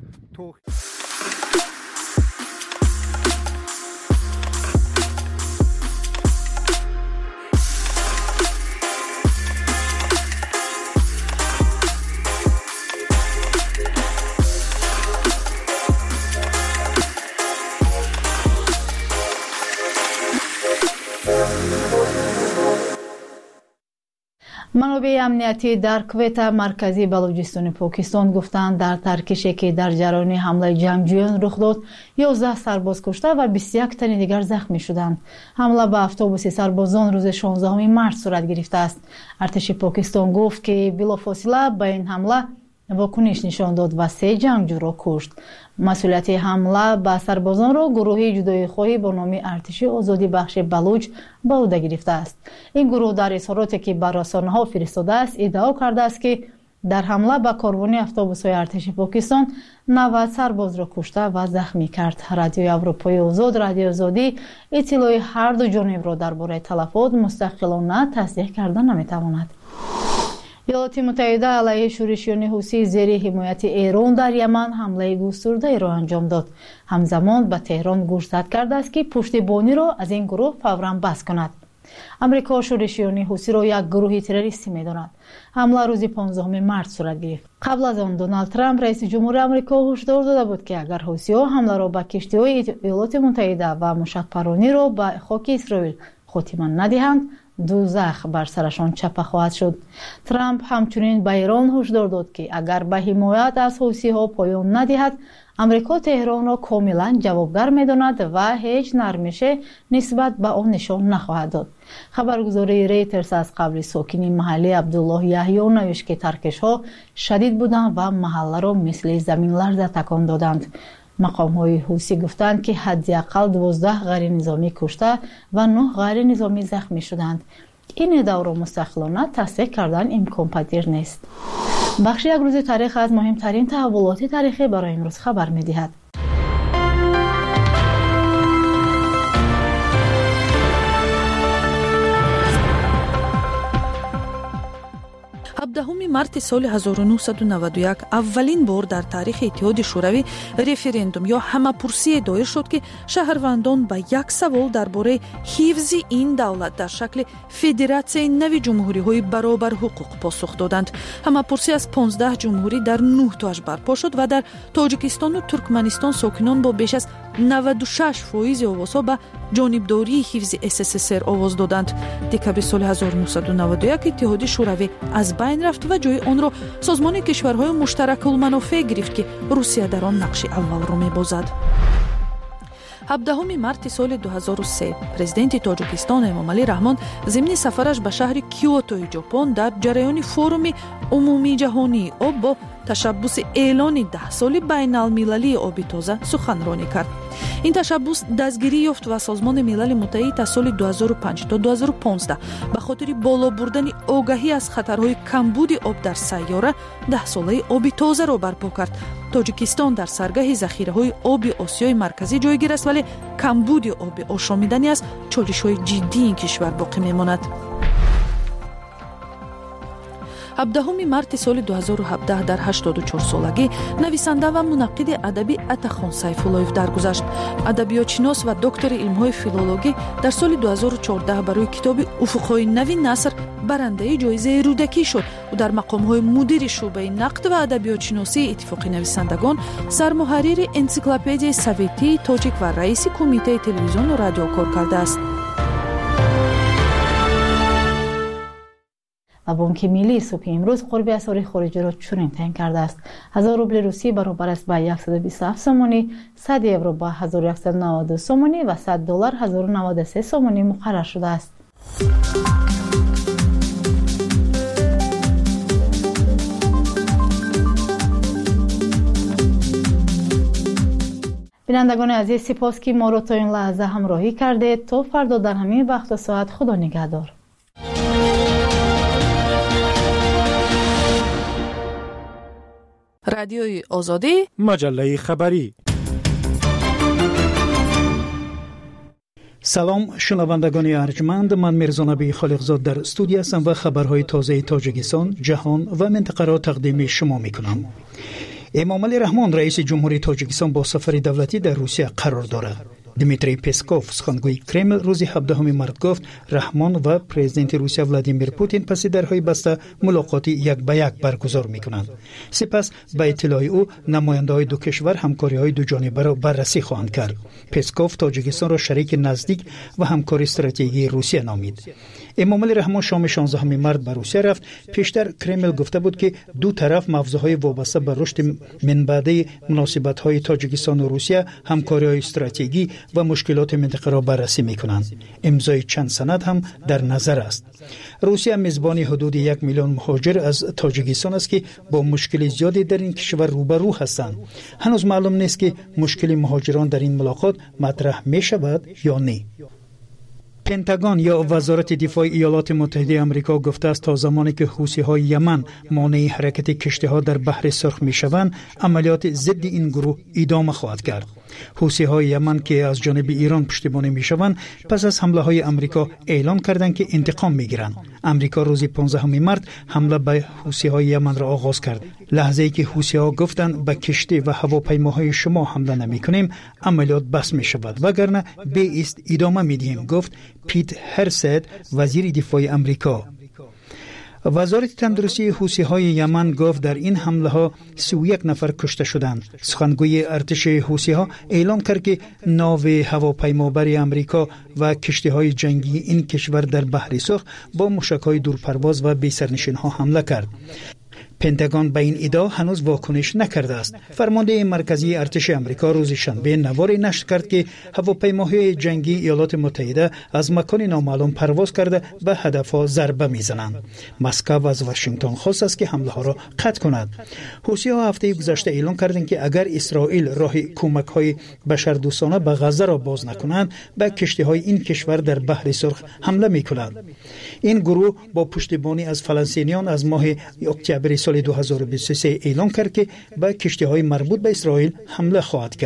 منابع امنیتی در کویت مرکزی بلوچستان پاکستان گفتند در ترکشی که در جریان حمله جنگجویان رخ داد 11 سرباز کشته و 21 تن دیگر زخمی شدند. حمله به اتوبوس سربازان روز 16 مارس صورت گرفته است. ارتش پاکستان گفت که بلافاصله به این حمله واکنش نشان داد و 3 جنگجو را کشت. مسئولیت حمله به سربازان را گروه جدایی‌خواهی با نام ارتش آزادی بخش بلوچ به عهده گرفته است. این گروه در اظهاراتی که به رسانه‌ها فرستاده است ادعا کرده است که در حمله به کاروان اتوبوس‌های ارتش پاکستان 90 سرباز را کشته و زخمی کرد. رادیوی اروپای آزاد رادیو آزادی اطلاع هر دو جانب را درباره تلفات مستقلانه تصدیق کرده نمی‌تواند. ایالات متحده علیه شورشیان حوثی زیر حمایت ایران در یمن حمله گسترده را انجام داد. همزمان به تهران گوشزد کرده است که پشتیبانی را از این گروه فوراً بس کند. امریکا شورشیان حوثی را یک گروه تروریستی می‌داند. حمله روز 15 مارس صورت گرفت. قبل از آن دونالد ترامپ رئیس جمهور آمریکا هشدار داده بود که اگر حوثی‌ها حمله را به کشتی‌های ایالات متحده و موشک‌پرانی را به خاک اسرائیل خاتمه ندهند، دوزخ بر سرشان چپه خواهد شد. ترامپ همچنین به ایران هشدار داد که اگر به حمایت از حوثی‌ها پایان ندهد، امریکا تهران را کاملا جوابگر می‌داند و هیچ نرمشی نسبت به آن نشان نخواهد داد. خبرگزاری ریترز از قبل ساکنین محلی عبدالله یحیی نوشت که ترکش‌ها شدید بودند و محله را مثل زمین لرزه تکان دادند. مقام‌های حوثی گفتند که حداقل 12 غیر نظامی کشته و 9 غیر نظامی زخمی شدند. این ادعا را مستقلانه تصدیق کردن امکان پذیر نیست. بخش یک روز تاریخ از مهمترین تحولات تاریخی برای امروز خبر می‌دهد. 17 марти соли 1991 аввалин бор дар таърихи иттиҳоди шӯравӣ референдум ё ҳамапурсие доир шуд ки шаҳрвандон ба як савол дар бораи ҳифзи ин давлат дар шакли федератсияи нави ҷумҳуриҳои баробар ҳуқуқ посух доданд. ҳамапурсӣ аз 15 ҷумҳурӣ дар 9 тоаш барпо шуд ва дар тоҷикистону туркманистон сокинон бо беш аз 96% овозҳо ба ҷонибдории ҳифзи СССР овоз доданд. декабри соли 1991 иттиҳоди шӯравӣ аз байн рафт ва ҷои онро созмони кишварҳои муштаракулманофеъ гирифт ки Русия дар он нақши аввалро мебозад. 17 марти соли 2003 президенти Тоҷикистон Эмомалӣ Раҳмон зимни сафараш ба шаҳри Киотои Ҷопон дар ҷараёни форуми умумии ҷаҳонии об бо ташаббуси эълони 10 соли байналмилалии оби тоза суханронӣ кард. ин ташаббус дастгирӣ ёфт ва Созмони Милали Муттаҳид аз соли 2005 то 2015 ба хотири боло бурдани огаҳӣ аз хатарҳои камбуди об дар сайёра 10-солаи оби тозаро барпо кард. Тоҷикистон дар саргаҳи захираҳои оби Осиёи марказӣ ҷойгир аст, вале камбуди оби ошомиданӣ аз чолишҳои ҷиддии ин кишвар боқӣ мемонад. 17 марти соли 2017 дар 84-солагӣ нависанда ва мунаққиди адабӣ Атахон Сайфуллоев даргузашт. Адабиётшинос ва доктори илмҳои филологӣ дар соли 2014 барои китоби Уфуқҳои нави наср барандаи ҷоизаи рӯдакӣ шуд. ӯ дар мақомҳои мудири шӯъбаи нақд ва адабиётшиносии Иттифоқи нависандагон, сармуҳаррири энциклопедияи Советии Тоҷик ва раиси Кумитаи телевизиону радио кор кардааст. و بانک ملی صبح امروز قرب اسعار خارجی را چنین تعیین کرده است. 1000 روبل روسی برابر است با 127 سومانی، 100 یورو با 1192 سومانی و 100 دلار 1093 سومانی مقرر شده است. بینندگان عزیز، سپاس که ما را تا این لحظه همراهی کردید. تا فردا در همین وقت و ساعت خدا نگهدار. رادیوی آزادی، مجله خبری. سلام شنوندگان ارجمند، من میرزا نبی خالقزاد در استودیو هستم و خبرهای تازه تاجیکستان، جهان و منطقه را تقدیم شما میکنم. امامعلی رحمان رئیس جمهوری تاجیکستان با سفر دولتی در روسیه قرار دارد. دمیتری پسکوف سخنگوی کرمل روز 17 مارس گفت رحمان و پرزیدنت روسیه ولادیمیر پوتین پس درهای بسته ملاقاتی یک به یک برگزار میکنند. سپس به اطلاع او نماینده‌های دو کشور همکاری‌های دو جانبه را بررسی خواهند کرد. پسکوف تاجیکستان را شریک نزدیک و همکار استراتژیکی روسیه نامید. امامعلی رحمان شام 16 مارس به روسیه رفت. پیشتر کرمل گفته بود که دو طرف موضوعهای وابسته به رشد منبعی مناسبت‌های تاجیکستان و روسیه، همکاری‌های استراتژیکی و مشکلات منطقه را بررسی می‌کنند. امضای چند سند هم در نظر است. روسیه میزبان حدود 1 میلیون مهاجر از تاجیکستان است که با مشکل زیادی در این کشور روبرو هستند. هنوز معلوم نیست که مشکل مهاجران در این ملاقات مطرح می‌شود یا نه. پنتاگون یا وزارت دفاع ایالات متحده آمریکا گفته است تا زمانی که حوثی‌های یمن مانع حرکت کشتی‌ها در بحر سرخ می‌شوند، عملیات ضد این گروه ادامه خواهد کرد. حوثی‌های یمن که از جانب ایران پشتیبانی می‌شوند، پس از حمله‌های آمریکا اعلام کردند که انتقام می‌گیرند. آمریکا روز 15 مارس حمله به حوثی‌های یمن را آغاز کرد. لحظه‌ای که حوثی‌ها گفتند به کشتی و هواپیماهای شما حمله نمی‌کنیم، عملیات بس می‌شود، وگرنه به ایست ادامه می‌دهیم، گفت پیت هرسد وزیر دفاع آمریکا. وزارت تندرستی حوثی‌های یمن گفت در این حمله‌ها 31 نفر کشته شدند. سخنگوی ارتش حوثی‌ها اعلام کرد که ناو هواپیمابر آمریکا و کشتی‌های جنگی این کشور در بحر سرخ با موشک‌های دورپرواز و بی‌سرنشین‌ها حمله کرد. پنتاگون به این ادعا هنوز واکنش نکرده است. فرمانده مرکزی ارتش آمریکا روز شنبه نواری نشر کرد که هواپیماهای جنگی ایالات متحده از مکان نامعلوم پرواز کرده به هدفها ضربه میزنند. مسکو از واشنگتن خواست است که حمله ها را قطع کند. حوثی‌ها هفته گذشته اعلام کردند که اگر اسرائیل راه کمک‌های بشردوستانه به غزه را باز نکنند، به کشتی‌های این کشور در بحر سرخ حمله می‌کنند. این گروه با پشتیبانی از فلسطینیان از ماه اکتبر سال 2023 اعلام کرد که به کشتی‌های مربوط به اسرائیل حمله خواهد کرد.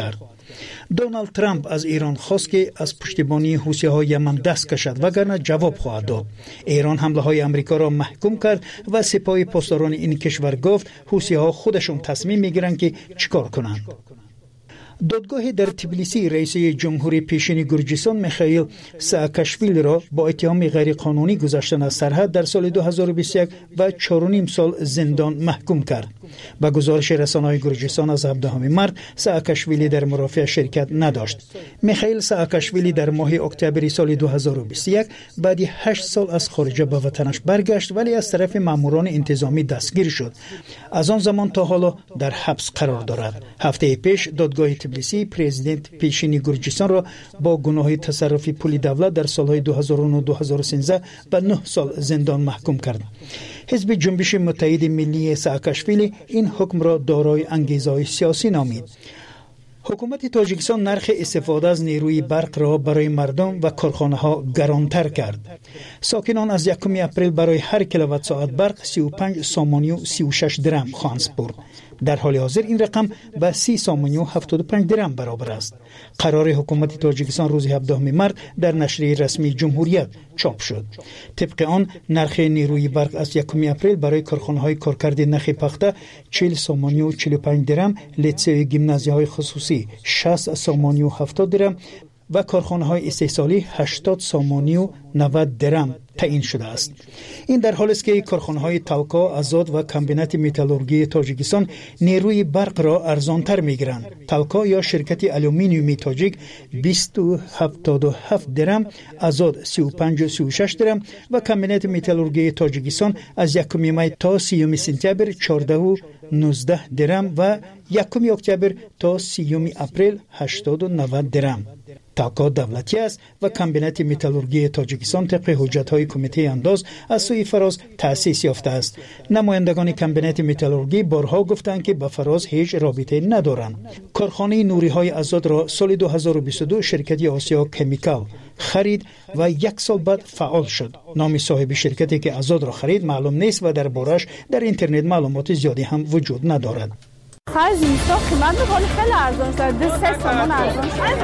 دونالد ترامپ از ایران خواست که از پشتیبانی حوثی‌های یمن دست کشد وگرنه جواب خواهد داد. ایران حمله‌های آمریکا را محکوم کرد و سپاه پاسداران این کشور گفت حوثی‌ها خودشون تصمیم میگیرند که چیکار کنند. دادگاه در تبلیسی رئیس جمهوری پیشین گرجستان میخائیل ساکاشویلی را با اتهام غیرقانونی گذشتن از سرحد در سال 2021 و 4.5 سال زندان محکوم کرد. با گزارش رسانه‌های گرجستان از 17 مارس ساکاشویلی در مرافعه شرکت نداشت. میخائیل ساکاشویلی در ماه اکتبر سال 2021 بعد 8 سال از خارج به وطنش برگشت ولی از طرف ماموران انتظامی دستگیر شد. از آن زمان تا حالا در حبس قرار دارد. هفته پیش دادگاه تبلیسی پرزیدنت پیشین گرجستان را با گناه تصرف پول دولت در سالهای 2009-2013 به 9 سال زندان محکوم کرد. حزب جنبش متحد ملی ساکاشویلی این حکم را دارای انگیزه‌های سیاسی نامید. حکومت تاجیکستان نرخ استفاده از نیروی برق را برای مردم و کارخانه‌ها گرانتر کرد. ساکنان از 1 اپریل برای هر کیلووات ساعت برق 35 سامانی و 36 درم خواهند سپرد. در حال حاضر این رقم به 30 سامانی و 75 درم برابر است. قرار حکومت تاجیکستان روز 17 مارس در نشریه رسمی جمهوریت چاپ شد. طبق آن نرخ نیروی برق از 1 اپریل برای کارخانه‌های کارکرد نخ پخته 40 سامانی و 45 درم، لیسه گیمنازیاهای خصوصی 60 سامانی و 70 درم و کارخانه‌های استحصالی 80 سامانی و 90 درم تعیین شده است. این در حالی است که کارخانه‌های تالکا، آزاد و کمبینات متالورژی تاجیکستان نیروی برق را ارزان‌تر می‌گیرند. تالکا یا شرکت آلومینیومی تاجیک 277 درم، آزاد 35-36 درم و کمبینات متالورژی تاجیکستان از 1 می تا 30 سپتامبر 14-19 درم و 1 اکتبر تا 30 اپریل 80-90 درم. تالکا دولتی است و کمبینات متالورژی تاجیکستان طبق حجت‌های کمیته انداز از سوی فراز تأسیس یافته است. نمایندگان کمبینات متالورژی بارها گفتند که با فراز هیچ رابطه ندارند. کارخانه نوری‌های آزاد را سال 2022 شرکت آسیا کمیکال خرید و 1 سال بعد فعال شد. نام صاحب شرکتی که آزاد را خرید معلوم نیست و دربارش در اینترنت معلومات زیادی هم وجود ندارد. خرج نیستا قیمت می‌کنه خیلی ارزان شده 3 سامان ارزان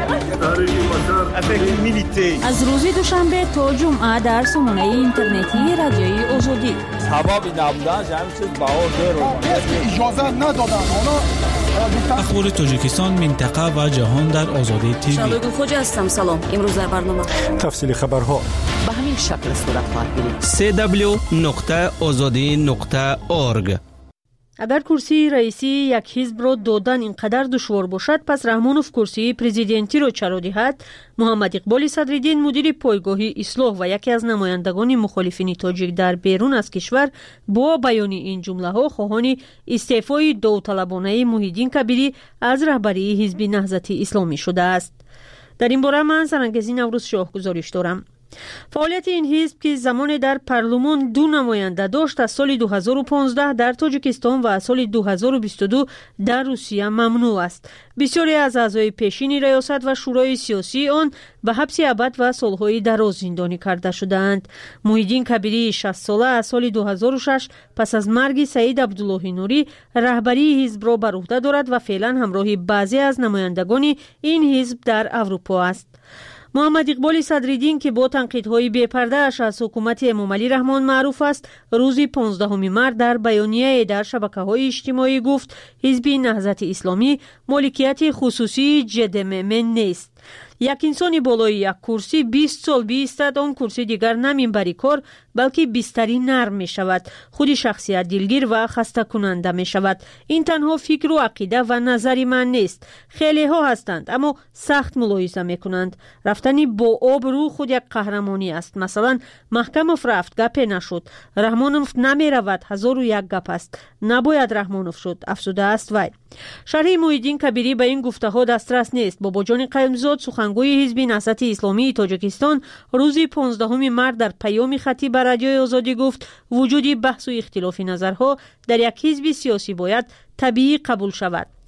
از روز دوشنبه تا جمعه در سامانه اینترنتی رادیوی آزادی سبب نبودن همین چیز بهار اجازه ندادن اخبار تاجیکستان منطقه و جهان در آزادی تیوی. شبگو خوجا هستم. سلام. امروز در برنامه تفصیل خبرها به همین شکل صورت خواهد گرفت. www.azadi.org. اگر کرسی رئیسی یک حزب را دادن اینقدر دشوار باشد، پس رحمانوف کرسی پرزیدنتی را چرا دهد؟ محمد اقبال صدرالدین مدیر پایگاه اصلاح و یکی از نمایندگان مخالفین تاجیک در بیرون از کشور با بیان این جمله ها خواهان استعفای داوطلبانه محیدین کبیری از رهبری حزب نهضت اسلامی شده است. در این باره من سرانگزی نوروز شاه گزارش دارم. فعالیت این حزب که زمان در پارلمان 2 نماینده داشت از سال 2015 در تاجیکستان و سال 2022 در روسیه ممنوع است. بسیاری از اعضای پیشین ریاست و شورای سیاسی آن به حبس ابد و سالهای دراز زندانی کرده شدند. محیدین کبیری 60 ساله از سال 2006 پس از مرگ سعید عبدالله نوری رهبری حزب را بر عهده دارد و فعلا همراه بعضی از نمایندگان این حزب در اروپا است. محمد اقبال صدرالدین که با تنقیدهای بی‌پرده اش از حکومت امام علی رحمان معروف است، روز 15 مارس در بیانیه در شبکه‌های اجتماعی گفت حزب نهضت اسلامی مالکیت خصوصی JDMM نیست. یک انسانی بالای یک کرسی 20 سال بیستد، آن کرسی دیگر نمیبری کار بلکه بیستری نرم می شود، خودی شخصیت دلگیر و خسته کننده می شود. این تنها فکر و عقیده و نظری من نیست. خیلی ها هستند اما سخت ملاحظه می کنند. رفتنی با آب رو خود یک قهرمانی است. مثلا محکموف رفت گپ نشد، رحمانوف نمی رود 1001 گپ است، نباید رحمانوف شد، افسوده است وی. شرح محیدین کبیری به این گفته ها دسترس نیست. بابا جان قیمزاد سخنگوی حزب نهضت اسلامی تاجیکستان روز 15 مارس در پیام خطی بر رادیوی آزادی گفت وجود بحث و اختلاف نظرها در یک حزب سیاسی باید طبیعی قبول شود.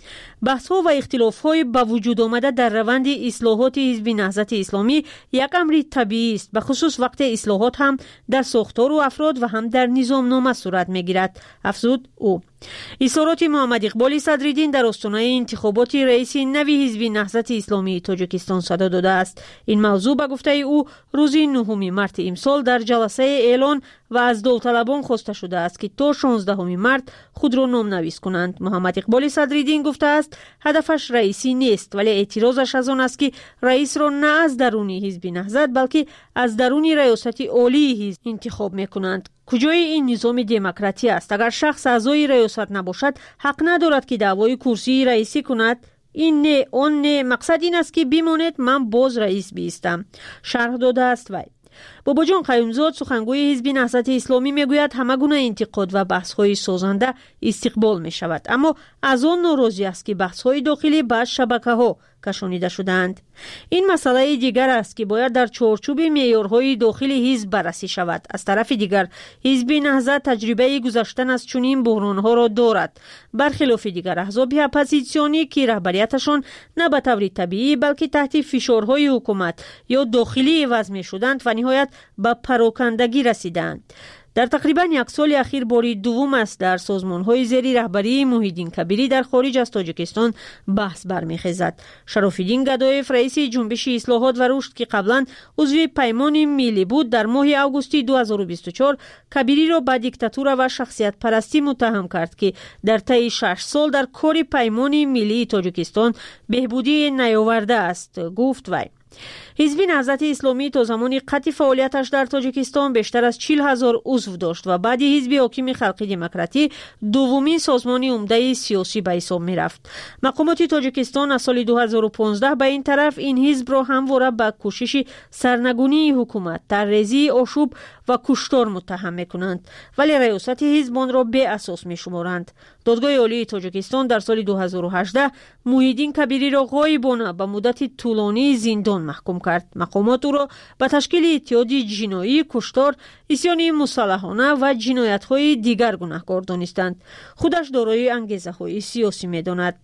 بحث‌ها و اختلاف‌های با وجود آمده در روند اصلاحات حزب نهضت اسلامی یک امر طبیعی است، به خصوص وقت اصلاحات هم در ساختار و افراد و هم در نظامنامه صورت می‌گیرد، افزود او. اظهارات محمد اقبال صدرالدین در آستانه انتخابات رئیس نوی حزب نهضت اسلامی تاجیکستان صدا داده است. این موضوع به گفته او روز 9 مارس امسال در جلسه اعلان و از داوطلبان خواسته شده است که تا 16 مارس خود را نامنویس کنند. محمد اقبال صدرالدین گفته است هدفش رئیسی نیست، ولی اعتراضش از آن است که رئیس را نه از درون حزب نهضت بلکه از درون ریاست عالی حزب انتخاب میکنند. کجای این نظام دموکراسی است؟ اگر شخص اعضای ریاست نباشد حق ندارد که دعوای کرسی رئیسی کند. این نه آن نه، مقصد این است که بماند من باز رئیس بیستم، شرح داده است وی. بابا جان قیومزاد سخنگوی حزب نهضت اسلامی میگوید همه گونه انتقاد و بحث‌های سازنده استقبال می شود، اما از آن ناراضی است که بحث‌های داخلی به شبکه‌ها کشانیده شدند. این مسئله دیگر است که باید در چارچوب معیارهای داخلی حزب بررسی شود. از طرف دیگر حزب نهضت تجربه گذشتن از چنین بحران‌ها را دارد، برخلاف دیگر احزاب اپوزیسیونی که رهبریتشان نه به طور طبیعی بلکه تحت فشارهای حکومت یا داخلی عوض می‌شدند و نهایت به پراکندگی رسیدند. در تقریبا یک سال اخیر باری دوم است در سازمان‌های زیر رهبری محیدین کبیری در خارج از تاجیکستان بحث برمیخیزد. شراف‌الدین گدایف رئیس جنبش اصلاحات و رشد که قبلا عضو پیمان ملی بود در ماه آگوست 2024 کبیری را به دیکتاتور و شخصیت پرستی متهم کرد که در طی 6 سال در کار پیمان ملی تاجیکستان بهبودی نیاورده است، گفت وی. حزب نهضت اسلامی تا زمان قطع فعالیتش در تاجیکستان بیشتر از 40,000 عضو داشت و بعد حزب حاکم خلقی دموکراتی دومین سازمان عمده سیاسی به حساب می رفت. مقامات تاجیکستان از سال 2015 به این طرف این حزب را همواره به کوشش سرنگونی حکومت، طرحریزی آشوب و کشتار متهم می کنند، ولی ریاست حزب آن را بی اساس می شمارند. دادگاه عالی تاجیکستان در سال 2018 محیدین کبیری را غایبانه به مدت طولانی زندان محکوم کرد. مقامات او را به تشکیل اتحاد جنایی، کشتار، عصیان مسلحانه و جنایت‌های دیگر گناهکار دانستند. خودش دارای انگیزه‌های سیاسی می‌داند.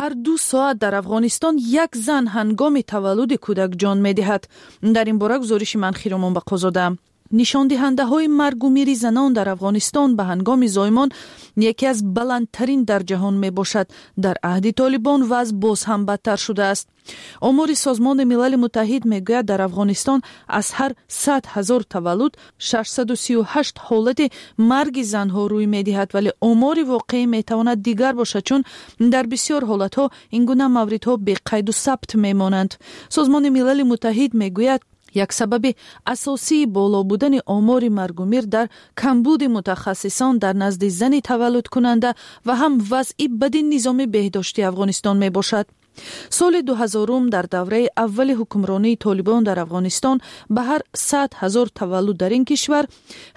هر 2 ساعت در افغانستان یک زن هنگام تولد کودک جان می‌دهد. در این باره گزارش منخیرمان بقازاده. نشان دهنده های مرگ و میر زنان در افغانستان به هنگام زایمان یکی از بلندترین در جهان می باشد. در عهد طالبان وضع باز هم بدتر شده است. آمار سازمان ملل متحد می گوید در افغانستان از هر 100,000 تولد 638 حالت مرگ زنها روی می دهد، ولی آمار واقعی می تواند دیگر باشد، چون در بسیار حالت ها این گونه موردها بی قید و ثبت می مانند. سازمان ملل متحد می گوید یک سبب اساسی بالا بودن آمار مرگ و میر در کمبود متخصصان در نزد زن تولد کننده و هم وضع بد نظام بهداشتی افغانستان می باشد. سال 2000 در دوره اول حکمرانی طالبان در افغانستان به هر 100,000 تولد در این کشور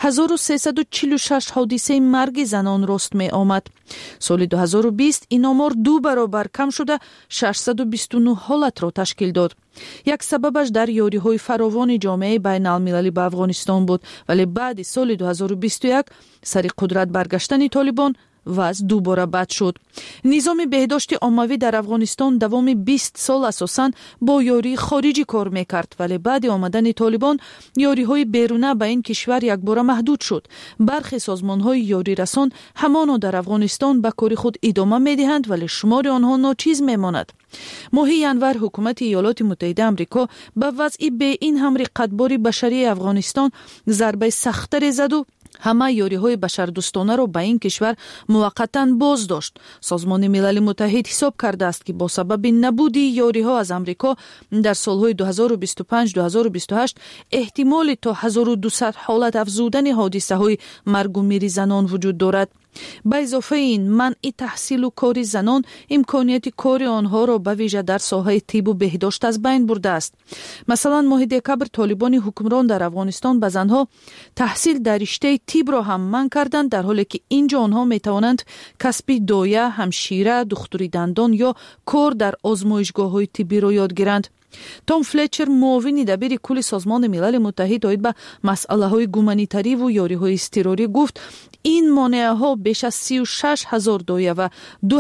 1346 حادثه مرگ زنان رست می آمد. سال 2020 این آمار 2 برابر کم شده 629 حالت را تشکیل داد. یک سببش در یاری‌های فراوان جامعه بین المللی به افغانستان بود، ولی بعد سال 2021 سر قدرت برگشتن طالبان وضع دوباره بد شد. نظام بهداشت عمومی در افغانستان دوام 20 سال اساساً با یاری خارجی کار میکرد، ولی بعد آمدن طالبان یاری‌های بیرونه به این کشور یک بار محدود شد. برخی سازمان‌های یاری رسان همانا در افغانستان به کار خود ادامه می‌دهند، ولی شمار آنها ناچیز می‌ماند. ماه ینور حکومت ایالات متحده آمریکا به وضع به این هم رقتبار بشری افغانستان ضربه سخت‌تر زد و همه یاری‌های بشردوستانه را به این کشور موقتاً باز داشت. سازمان ملل متحد حساب کرده است که با سبب نبود یاری‌ها از آمریکا در سال‌های 2025-2028 احتمال تا 1200 حالت افزودن حادثه‌های مرگ و میر زنان وجود دارد. به اضافه این منع تحصیل و کار زنان امکانیت کار آنها را به ویژه در ساحه طب و بهداشت از بین برده است. مثلا ماه دکبر طالبان حکمران در افغانستان به زنها تحصیل در رشته طب را هم منع کردند، در حالی که اینجا آنها می توانند کسب دایه، همشیره، دکتری دندان یا کار در آزمایشگاه‌های طبی را یاد گیرند. توم فلچر معاون دبیر کل سازمان ملل متحد آید به مسئله‌های گومانیتری و یاری‌های اضطراری گفت این مانع‌ها بیش از 36,000 دایه و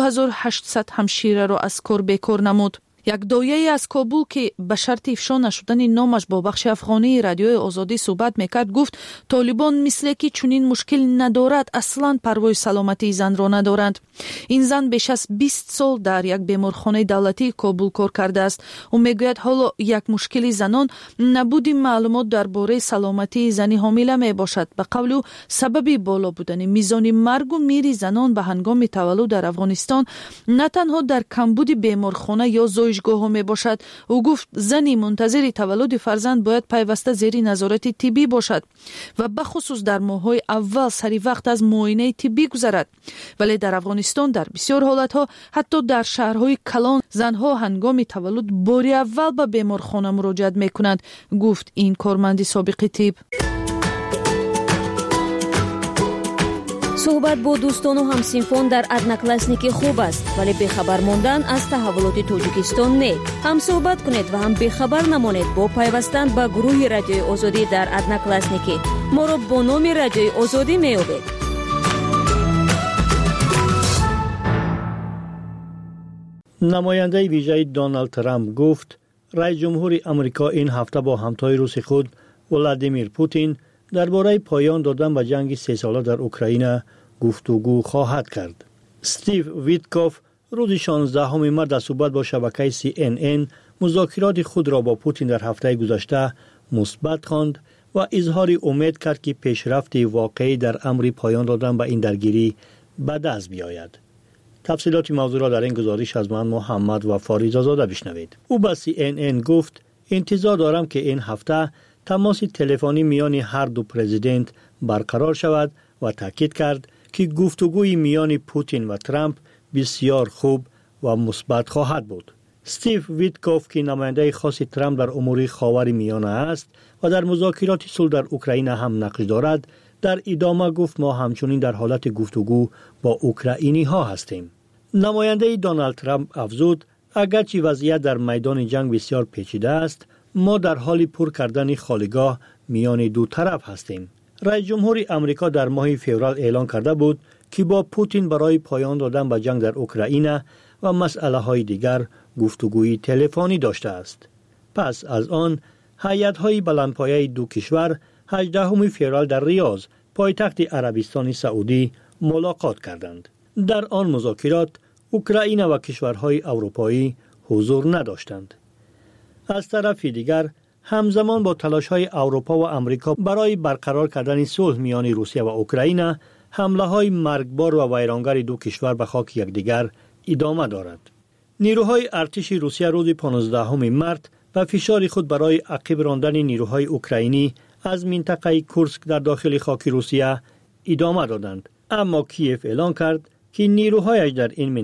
2800 همشیره را از کار بیکار نمود. یک دایه از کابل که به شرط افشا نشدن نامش با بخش افغانی رادیوی آزادی صحبت میکرد گفت طالبان مثل که چنین مشکل ندارد اصلا پروای سلامتی زن را ندارند. این زن بیش از 20 سال در یک بیمارخانه دولتی کابل کار کرده است و میگوید حالا یک مشکل زنان نبود معلومات درباره سلامتی زنی حامله می باشد. به قول او سبب بالا بودن میزان مرگ و میر زنان به هنگام تولد در افغانستان نه تنها در کمبود بیمارخانه یا زایشگاه ها می باشد. او گفت زنی منتظر تولد فرزند باید پیوسته زیر نظارت طبی باشد و بخصوص در ماه‌های اول سری وقت از معاینه طبی گذرد. ولی در افغانستان در بسیار حالتها حتی در شهرهای کلان زنها هنگام تولد باری اول به بیمارخانه مراجعت می کنند، گفت این کارمند سابق طب. صحبت با دوستان و همسینفون در ادناکلاسنیک خوب است، ولی بخبر ماندن از تحولات تاجیکستان نه. هم صحبت کنید و هم بخبر نمانید با پیوستن به گروه رادیوی آزادی در ادناکلاسنیک. ما را با نام رادیوی آزادی می‌یابید. نماینده ویژه دونالد ترامپ گفت رئیس جمهور آمریکا این هفته با همتای روس خود ولادیمیر پوتین درباره پایان دادن به جنگ 3 ساله در اوکراین گفتگو خواهد کرد. استیو ویتکوف روز 16 مارس در صحبت با شبکه CNN مذاکرات خود را با پوتین در هفته گذشته مثبت خواند و اظهار امید کرد که پیشرفت واقعی در امر پایان دادن به این درگیری به دست بیاید. تفصیلات موضوع را در این گزارش از من محمد و فاریزاده بشنوید. او به CNN گفت انتظار دارم که این هفته تماس تلفنی میان هر دو پرزیدنت برقرار شود و تاکید کرد که گفتگوی میان پوتین و ترامپ بسیار خوب و مثبت خواهد بود. استیو ویتکوف که نماینده خاص ترامپ در امور خاور میانه است و در مذاکرات صلح در اوکراین هم نقش دارد، در ادامه گفت ما همچنین در حالت گفتگو با اوکراینی ها هستیم. نماینده دونالد ترامپ افزود اگرچه وضعیت در میدان جنگ بسیار پیچیده است، ما در حال پر کردن خالیگاه میان دو طرف هستیم. رئیس جمهور آمریکا در ماه فوریه اعلان کرده بود که با پوتین برای پایان دادن به جنگ در اوکراین و مسئله های دیگر گفتگوی تلفنی داشته است. پس از آن هیئت‌های بلندپایه دو کشور 18 فوریه در ریاض پایتخت عربستان سعودی ملاقات کردند. در آن مذاکرات اوکراین و کشورهای اروپایی حضور نداشتند. از طرف دیگر همزمان با تلاش‌های اروپا و امریکا برای برقرار کردن صلح میان روسیه و اوکراین، حمله‌های مرگبار و ویرانگر دو کشور به خاک یکدیگر ادامه دارد. نیروهای ارتش روسیه روز 15 مارس و فشار خود برای عقب راندن نیروهای اوکراینی از منطقه کورسک در داخل خاک روسیه ادامه دادند. اما کیف اعلان کرد که نیروهایش در این